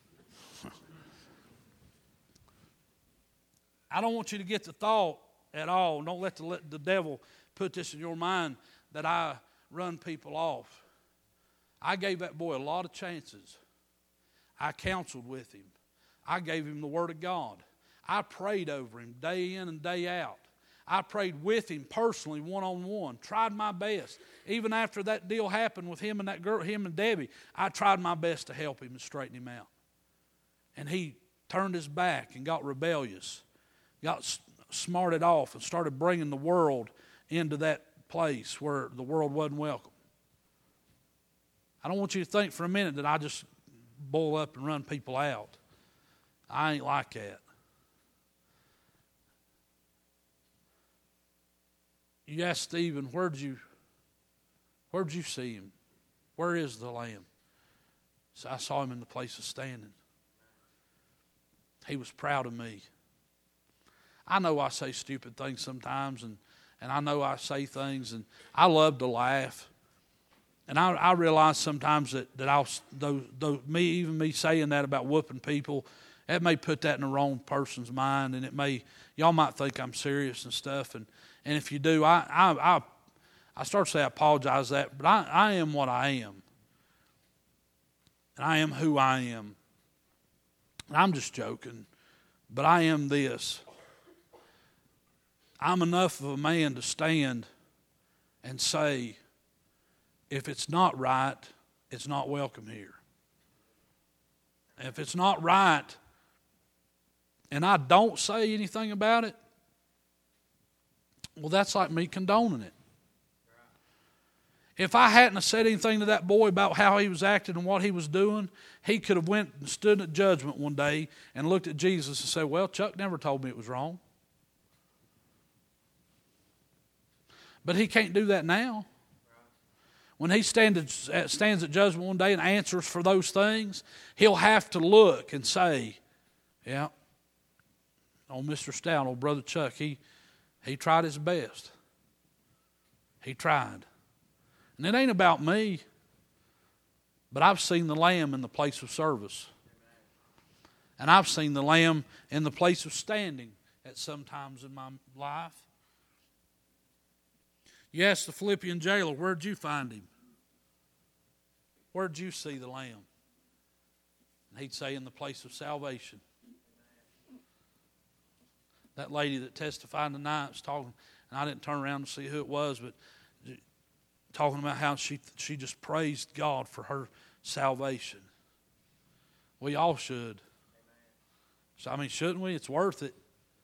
S1: I don't want you to get the thought at all. Don't let the, let the devil put this in your mind that I run people off. I gave that boy a lot of chances. I counseled with him. I gave him the Word of God. I prayed over him day in and day out. I prayed with him personally, one-on-one, tried my best. Even after that deal happened with him and that girl, him and Debbie, I tried my best to help him and straighten him out. And he turned his back and got rebellious, got smarted off and started bringing the world into that place where the world wasn't welcome. I don't want you to think for a minute that I just boil up and run people out. I ain't like that. You ask Stephen, where'd you, where'd you see him? Where is the Lamb? So I saw him in the place of standing. He was proud of me. I know I say stupid things sometimes, and, and I know I say things, and I love to laugh. And I, I realize sometimes that, that I'll, though, though me, even me saying that about whooping people, it may put that in the wrong person's mind, and it may, y'all might think I'm serious and stuff, and And if you do, I I I, I start to say I apologize for that, but I, I am what I am. And I am who I am. And I'm just joking, but I am this. I'm enough of a man to stand and say, if it's not right, it's not welcome here. If it's not right, and I don't say anything about it, well, that's like me condoning it. If I hadn't said anything to that boy about how he was acting and what he was doing, he could have went and stood at judgment one day and looked at Jesus and said, well, Chuck never told me it was wrong. But he can't do that now. When he stands at, stands at judgment one day and answers for those things, he'll have to look and say, yeah, old Mister Stout, old Brother Chuck, he... He tried his best. He tried. And it ain't about me, but I've seen the Lamb in the place of service. And I've seen the Lamb in the place of standing at some times in my life. You ask the Philippian jailer, where'd you find him? Where'd you see the Lamb? And he'd say, in the place of salvation. That lady that testified tonight was talking, and I didn't turn around to see who it was, but talking about how she she just praised God for her salvation. We all should. So, I mean, shouldn't we? It's worth it.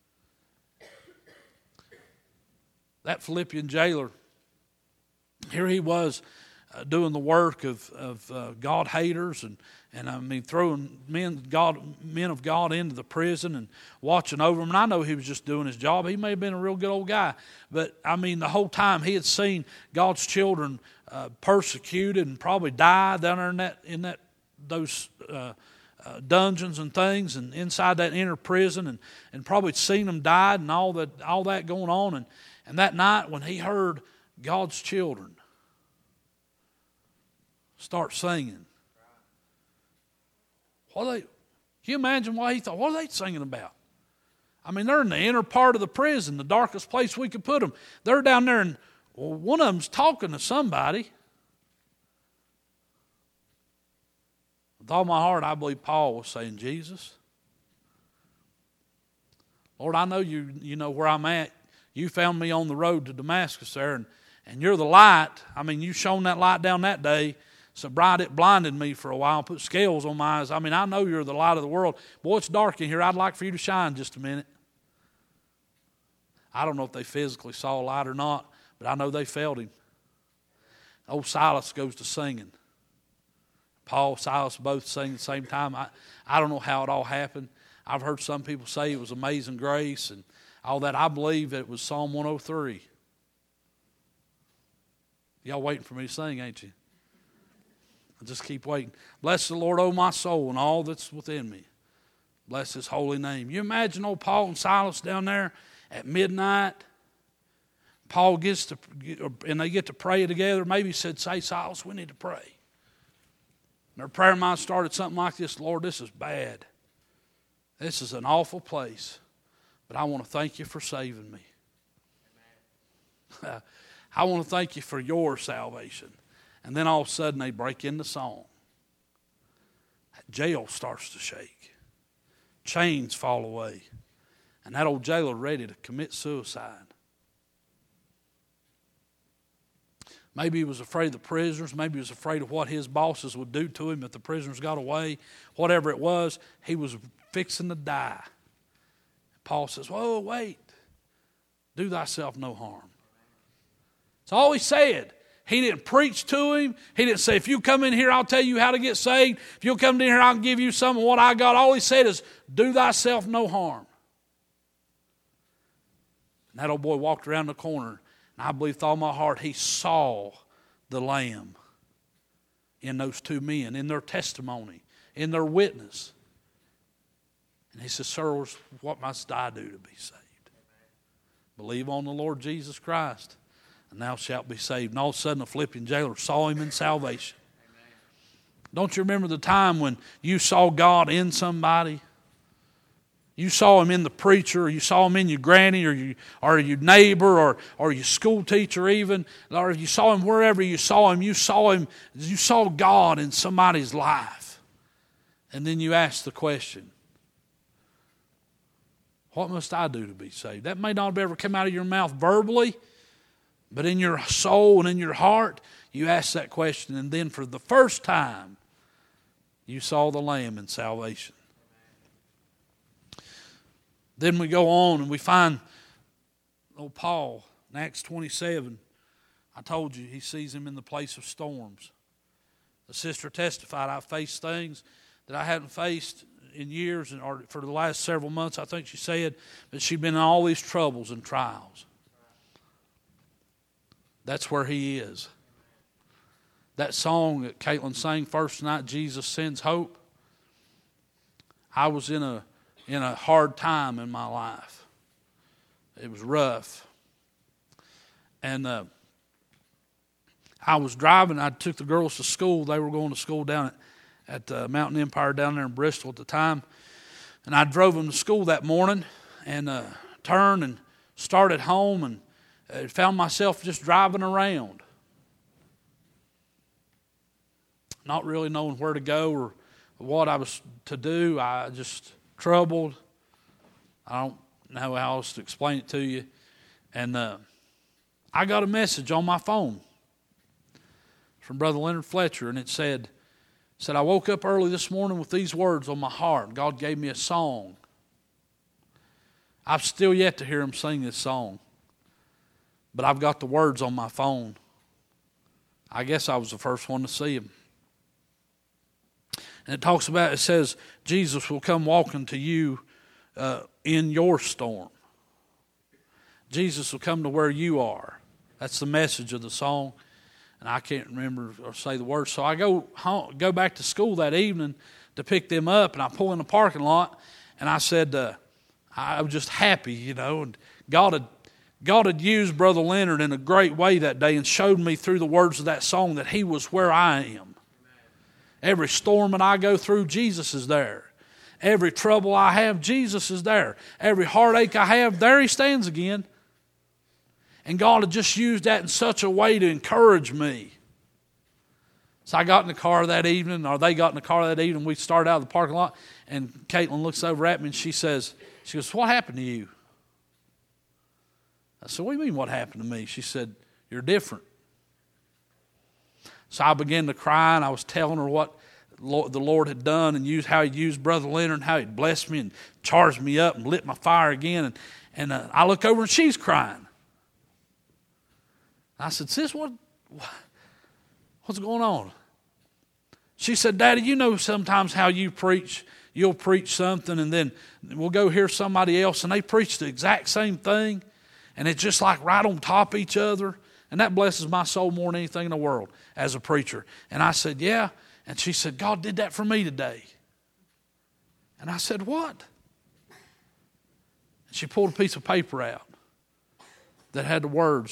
S1: That Philippian jailer, here he was uh, doing the work of, of uh, God haters and, and I mean throwing men God men of God into the prison and watching over them. And I know he was just doing his job. He may have been a real good old guy. But, I mean, the whole time he had seen God's children uh, persecuted and probably die down there in that, in that those uh, uh, dungeons and things and inside that inner prison and, and probably seen them die and all that, all that going on. And, and that night when he heard God's children start singing, what are they, can you imagine what he thought? What are they singing about? I mean, they're in the inner part of the prison, the darkest place we could put them. They're down there, and well, one of them's talking to somebody. With all my heart, I believe Paul was saying, Jesus, Lord, I know you, you know where I'm at. You found me on the road to Damascus there, and, and you're the light. I mean, you shone that light down that day. So bright it blinded me for a while, put scales on my eyes. I mean, I know you're the light of the world. Boy, it's dark in here. I'd like for you to shine just a minute. I don't know if they physically saw a light or not, but I know they felt him. Old Silas goes to singing. Paul, Silas both sing at the same time. I, I don't know how it all happened. I've heard some people say it was Amazing Grace and all that. I believe it was Psalm one oh three. Y'all waiting for me to sing, ain't you? I'll just keep waiting. Bless the Lord, O my soul, and all that's within me. Bless his holy name. You imagine old Paul and Silas down there at midnight. Paul gets to, and they get to pray together. Maybe he said, say, Silas, we need to pray. And their prayer mind started something like this: Lord, this is bad. This is an awful place. But I want to thank you for saving me. I want to thank you for your salvation. And then all of a sudden they break into song. That jail starts to shake. Chains fall away. And that old jailer ready to commit suicide. Maybe he was afraid of the prisoners. Maybe he was afraid of what his bosses would do to him if the prisoners got away. Whatever it was, he was fixing to die. Paul says, whoa, wait. Do thyself no harm. That's all he said. He didn't preach to him. He didn't say, if you come in here, I'll tell you how to get saved. If you'll come in here, I'll give you some of what I got. All he said is, do thyself no harm. And that old boy walked around the corner, and I believe with all my heart, he saw the Lamb in those two men, in their testimony, in their witness. And he says, sir, what must I do to be saved? Believe on the Lord Jesus Christ, and thou shalt be saved. And all of a sudden, the Philippian jailer saw him in salvation. Amen. Don't you remember the time when you saw God in somebody? You saw him in the preacher, or you saw him in your granny, or, you, or your neighbor, or, or your school teacher even, or you saw him wherever you saw him, you saw him, you saw God in somebody's life. And then you ask the question, what must I do to be saved? That may not have ever come out of your mouth verbally, but in your soul and in your heart, you ask that question. And then for the first time, you saw the Lamb in salvation. Then we go on and we find old Paul in Acts twenty-seven. I told you he sees him in the place of storms. The sister testified, I faced things that I hadn't faced in years, or for the last several months, I think she said, but she'd been in all these troubles and trials. That's where he is. That song that Caitlin sang first night, Jesus Sends Hope. I was in a in a hard time in my life. It was rough. And uh, I was driving. I took the girls to school. They were going to school down at, at uh, Mountain Empire down there in Bristol at the time. And I drove them to school that morning and uh, turned and started home and uh, found myself just driving around. Not really knowing where to go or what I was to do. I just troubled. I don't know how else to explain it to you. And uh, I got a message on my phone from Brother Leonard Fletcher, and it said, said, I woke up early this morning with these words on my heart. God gave me a song. I've still yet to hear him sing this song, but I've got the words on my phone. I guess I was the first one to see him. And it talks about, it says, Jesus will come walking to you uh, in your storm. Jesus will come to where you are. That's the message of the song. And I can't remember or say the words. So I go home, go back to school that evening to pick them up, and I pull in the parking lot, and I said, uh, I was just happy, you know, and God had, God had used Brother Leonard in a great way that day and showed me through the words of that song that he was where I am. Every storm that I go through, Jesus is there. Every trouble I have, Jesus is there. Every heartache I have, there he stands again. And God had just used that in such a way to encourage me. So I got in the car that evening, or they got in the car that evening. We started out of the parking lot, and Caitlin looks over at me and she says, she goes, what happened to you? I said, what do you mean what happened to me? She said, you're different. So I began to cry, and I was telling her what the Lord had done and used, how He'd used Brother Leonard and how He'd blessed me and charged me up and lit my fire again. And, and uh, I look over and she's crying. I said, sis, what, what's going on? She said, Daddy, you know sometimes how you preach. You'll preach something and then we'll go hear somebody else and they preach the exact same thing. And it's just like right on top of each other. And that blesses my soul more than anything in the world as a preacher. And I said, yeah. And she said, God did that for me today. And I said, what? And she pulled a piece of paper out that had the words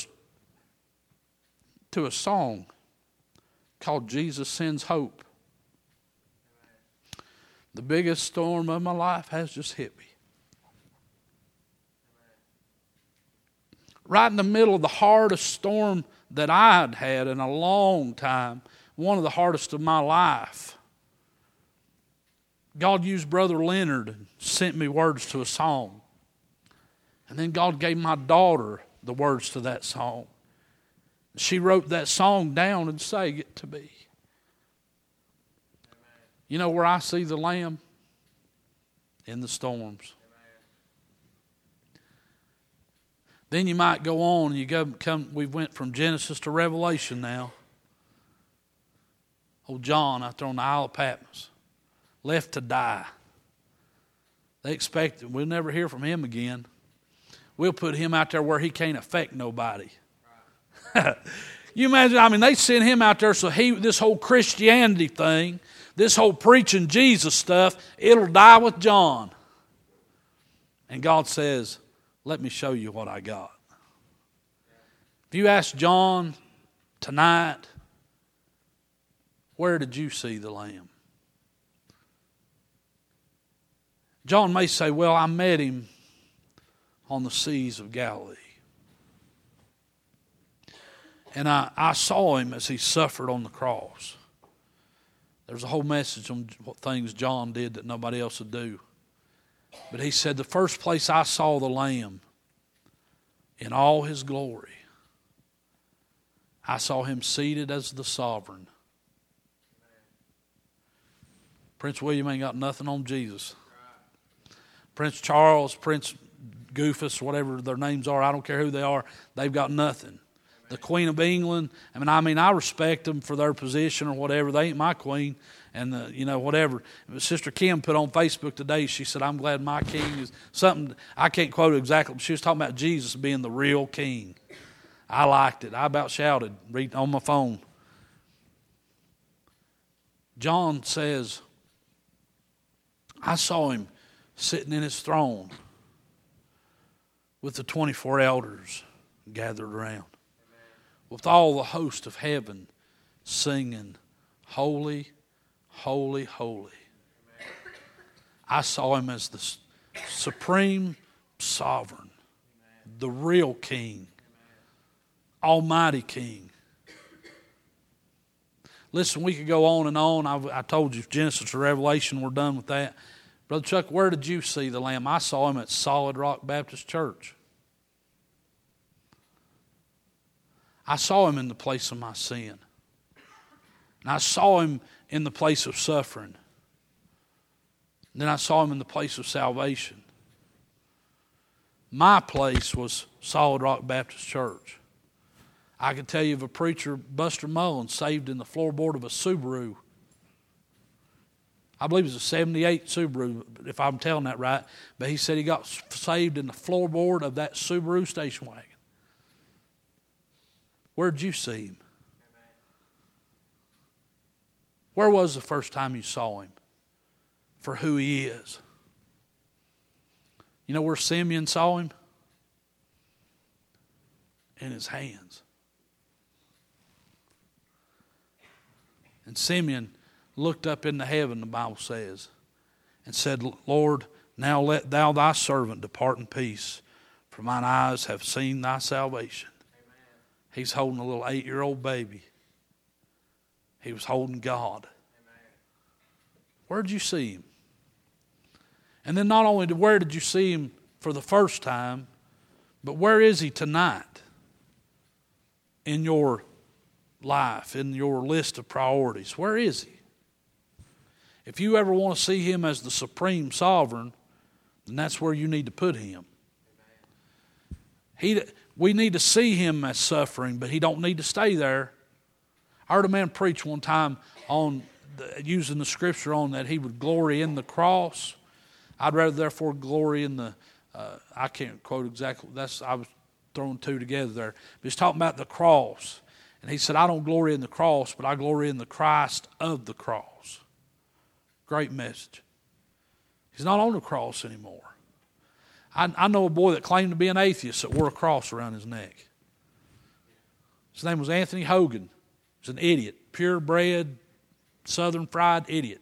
S1: to a song called Jesus Sends Hope. The biggest storm of my life has just hit me. Right in the middle of the hardest storm that I'd had in a long time, one of the hardest of my life, God used Brother Leonard and sent me words to a song. And then God gave my daughter the words to that song. She wrote that song down and sang it to me. You know where I see the Lamb? In the storms. Then you might go on and you go come. We went from Genesis to Revelation now. Old John out there on the Isle of Patmos, left to die. They expected we'll never hear from him again. We'll put him out there where he can't affect nobody. You imagine? I mean, they sent him out there so he this whole Christianity thing, this whole preaching Jesus stuff, it'll die with John. And God says, let me show you what I got. If you ask John tonight, where did you see the Lamb? John may say, well, I met him on the seas of Galilee. And I, I saw him as he suffered on the cross. There's a whole message on what things John did that nobody else would do. But he said, the first place I saw the Lamb in all his glory, I saw him seated as the sovereign. Prince William ain't got nothing on Jesus. Prince Charles, Prince Goofus, whatever their names are, I don't care who they are, they've got nothing. The Queen of England, I mean, I mean, I respect them for their position or whatever. They ain't my queen, and the, you know, whatever. Sister Kim put on Facebook today. She said, "I'm glad my king is something." I can't quote it exactly, but she was talking about Jesus being the real king. I liked it. I about shouted, reading on my phone. John says, "I saw him sitting in his throne with the twenty-four elders gathered around." with all the host of heaven singing, holy, holy, holy. I saw him as the supreme sovereign, the real king, almighty king. Listen, we could go on and on. I, I told you Genesis to Revelation, we're done with that. Brother Chuck, where did you see the Lamb? I saw him at Solid Rock Baptist Church. I saw him in the place of my sin. And I saw him in the place of suffering. And then I saw him in the place of salvation. My place was Solid Rock Baptist Church. I can tell you of a preacher, Buster Mullins, saved in the floorboard of a Subaru. I believe it was a seventy-eight Subaru, if I'm telling that right. But he said he got saved in the floorboard of that Subaru station wagon. Where did you see him? Where was the first time you saw him for who he is? You know where Simeon saw him? In his hands. And Simeon looked up into heaven, the Bible says, and said, Lord, now let thou thy servant depart in peace, for mine eyes have seen thy salvation. Amen. He's holding a little eight-year-old baby. He was holding God. Amen. Where did you see him? And then not only did, where did you see him for the first time, but where is he tonight in your life, in your list of priorities? Where is he? If you ever want to see him as the supreme sovereign, then that's where you need to put him. He, we need to see him as suffering, but he don't need to stay there. I heard a man preach one time on the, using the scripture on that he would glory in the cross. I'd rather therefore glory in the, uh, I can't quote exactly, that's I was throwing two together there. But he's talking about the cross. And he said, I don't glory in the cross, but I glory in the Christ of the cross. Great message. He's not on the cross anymore. I, I know a boy that claimed to be an atheist that wore a cross around his neck. His name was Anthony Hogan. He's an idiot, purebred, southern fried idiot.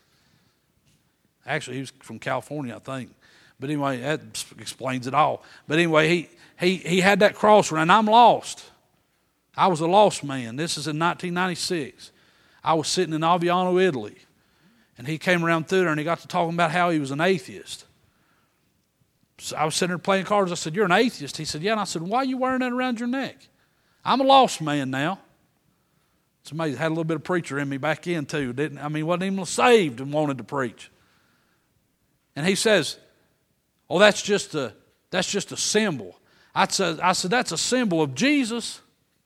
S1: Actually, he was from California, I think. But anyway, that explains it all. But anyway, he he he had that cross around. I'm lost. I was a lost man. This is in nineteen ninety-six. I was sitting in Aviano, Italy. And he came around through there and he got to talking about how he was an atheist. So I was sitting there playing cards. I said, you're an atheist? He said, yeah. And I said, why are you wearing that around your neck? I'm a lost man now. It's amazing. I had a little bit of preacher in me back in too, didn't I? I mean, wasn't even saved and wanted to preach. And he says, oh, that's just a, that's just a symbol. I said, I said, that's a symbol of Jesus.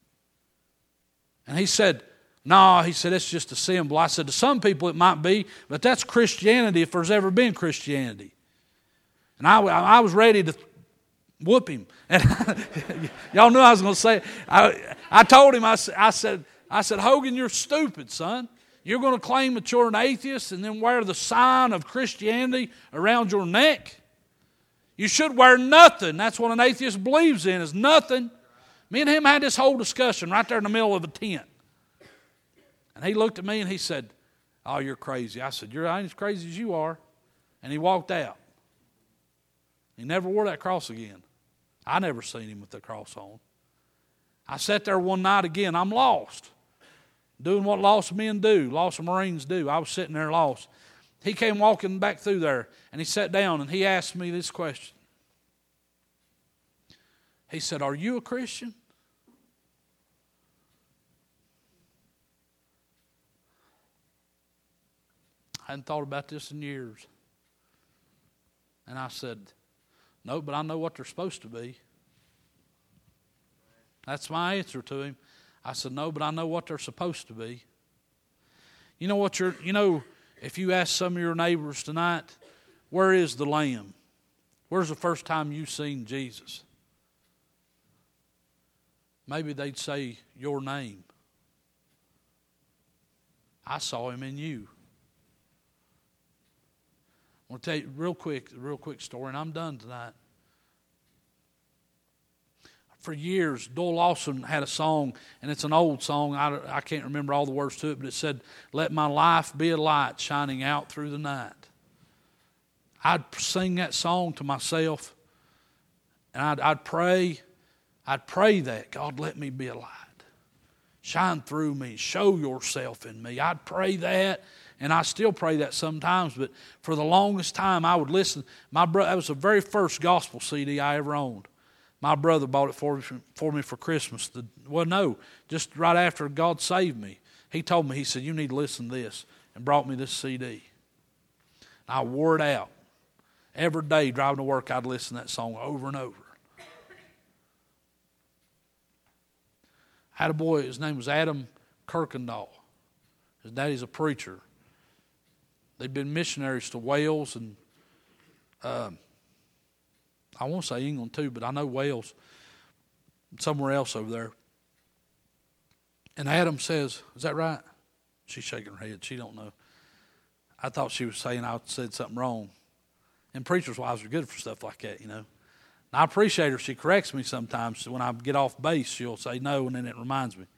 S1: And he said, no, he said, it's just a symbol. I said, to some people it might be, but that's Christianity if there's ever been Christianity. And I, I was ready to whoop him. And y'all knew I was going to say it. I, I told him, I, I, said, I said, Hogan, you're stupid, son. You're going to claim that you're an atheist and then wear the sign of Christianity around your neck? You should wear nothing. That's what an atheist believes in, is nothing. Me and him had this whole discussion right there in the middle of a tent. And he looked at me and he said, oh, you're crazy. I said, you're ain't as crazy as you are. And he walked out. He never wore that cross again. I never seen him with the cross on. I sat there one night again. I'm lost. Doing what lost men do, lost Marines do. I was sitting there lost. He came walking back through there and he sat down and he asked me this question. He said, are you a Christian? I hadn't thought about this in years. And I said, no, but I know what they're supposed to be. That's my answer to him. I said, no, but I know what they're supposed to be. You know what you're, you know, if you ask some of your neighbors tonight, where is the Lamb? Where's the first time you seen Jesus? Maybe they'd say your name. I saw him in you. I want to tell you real quick, a real quick story, and I'm done tonight. for years, Doyle Lawson had a song, and it's an old song. I, I can't remember all the words to it, but it said, "Let my life be a light shining out through the night." I'd sing that song to myself, and I'd, I'd pray. I'd pray that, God, let me be a light. Shine through me. Show yourself in me. I'd pray that, and I still pray that sometimes, but for the longest time I would listen. My brother, that was the very first gospel C D I ever owned. My brother bought it for, for me for Christmas. The, well, no, just right after God saved me. He told me, he said, "You need to listen to this," and brought me this C D. I wore it out. Every day driving to work, I'd listen to that song over and over. I had a boy, his name was Adam Kirkendall. His daddy's a preacher. They'd been missionaries to Wales and uh, I want to say England too, but I know Wales, somewhere else over there. And Adam says, "Is that right?" She's shaking her head. She don't know. I thought she was saying I said something wrong. And preachers' wives are good for stuff like that, you know. And I appreciate her. She corrects me sometimes. When I get off base, she'll say no, and then it reminds me.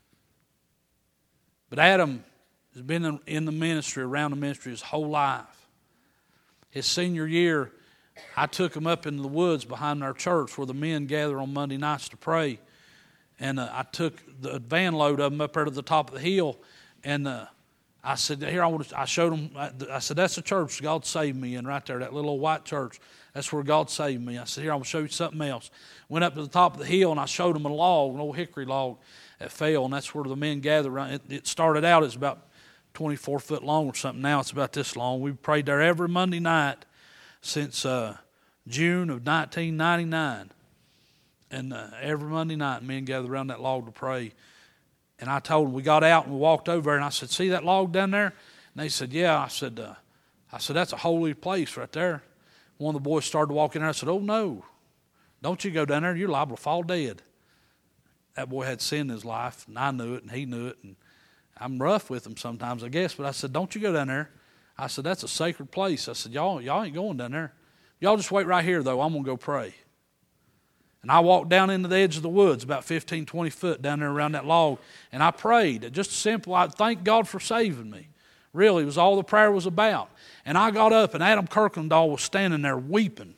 S1: But Adam has been in the ministry, around the ministry his whole life. His senior year, I took him up into the woods behind our church where the men gather on Monday nights to pray. And uh, I took the van load of them up there to the top of the hill. And uh, I said, here, I want to, I showed them, I said, that's the church God saved me in right there, that little old white church. That's where God saved me. I said, here, I'm going to show you something else. Went up to the top of the hill, and I showed them a log, an old hickory log that fell, and that's where the men gather around. It, it started out as about twenty-four foot long or something. Now it's about this long. We prayed there every Monday night since uh, June of nineteen ninety-nine. And uh, every Monday night, men gathered around that log to pray. And I told them, we got out and we walked over there, and I said, "See that log down there?" And they said, "Yeah." I said, uh, I said, "That's a holy place right there." One of the boys started walking there. I said, "Oh, no. Don't you go down there. You're liable to fall dead." That boy had sin in his life, and I knew it, and he knew it. And I'm rough with him sometimes, I guess. But I said, "Don't you go down there." I said, "That's a sacred place." I said, y'all, y'all ain't going down there. Y'all just wait right here, though. I'm going to go pray. And I walked down into the edge of the woods, about fifteen, twenty foot down there around that log, and I prayed. Just simple, I thank God for saving me. Really, it was all the prayer was about. And I got up, and Adam Kirkendall was standing there weeping.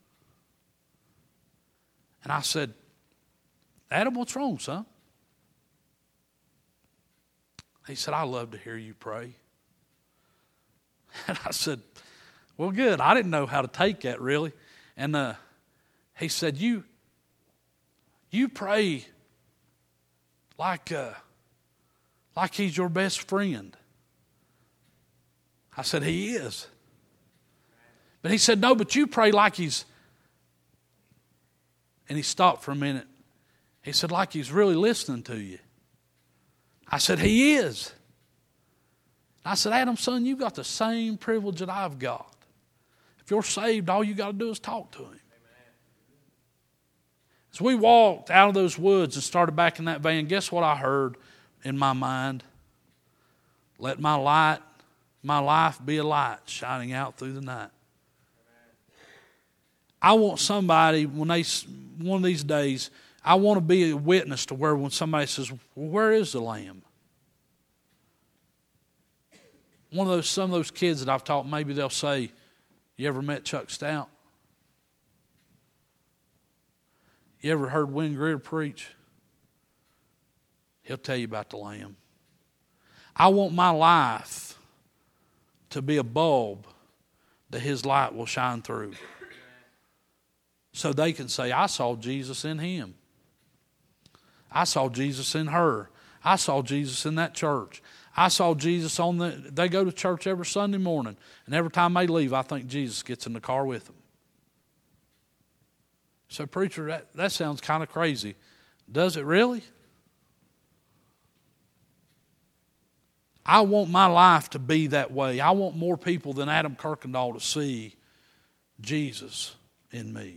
S1: And I said, "Adam, what's wrong, son?" He said, "I love to hear you pray." And I said, "Well, good. I didn't know how to take that, really." And uh, he said, you you pray like, uh, like he's your best friend." I said, "He is." But he said, "No, but you pray like he's..." And he stopped for a minute. He said, "Like he's really listening to you." I said, "He is." I said, "Adam, son, you've got the same privilege that I've got. If you're saved, all you got to do is talk to him." Amen. As we walked out of those woods and started back in that van, guess what I heard in my mind? "Let my light, my life be a light shining out through the night." I want somebody, when they, one of these days, I want to be a witness to where when somebody says, "Well, where is the lamb?" One of those, some of those kids that I've taught, maybe they'll say, "You ever met Chuck Stout? You ever heard Wayne Greer preach?" He'll tell you about the lamb. I want my life to be a bulb that his light will shine through. So they can say, "I saw Jesus in him. I saw Jesus in her. I saw Jesus in that church. I saw Jesus on the..." They go to church every Sunday morning, and every time they leave, I think Jesus gets in the car with them. So, preacher, that, that sounds kind of crazy. Does it really? I want my life to be that way. I want more people than Adam Kirkendall to see Jesus in me.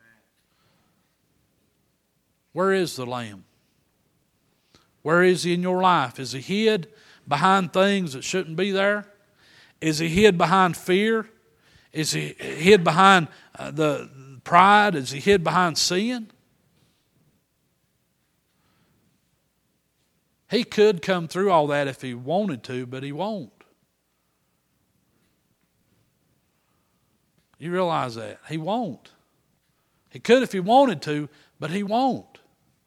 S1: Where is the Lamb? Where is he in your life? Is he hid behind things that shouldn't be there? Is he hid behind fear? Is he hid behind uh, the pride? Is he hid behind sin? He could come through all that if he wanted to, but he won't. You realize that? He won't. He could if he wanted to, but he won't.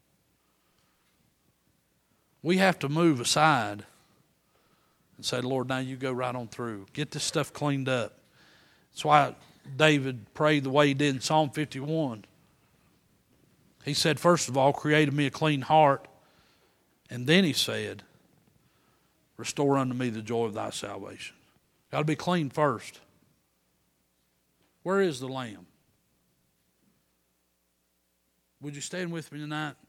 S1: We have to move aside and say, Lord, now you go right on through. Get this stuff cleaned up. That's why David prayed the way he did in Psalm fifty-one. He said, first of all, create in me a clean heart. And then he said, restore unto me the joy of thy salvation. Got to be clean first. Where is the Lamb? Would you stand with me tonight?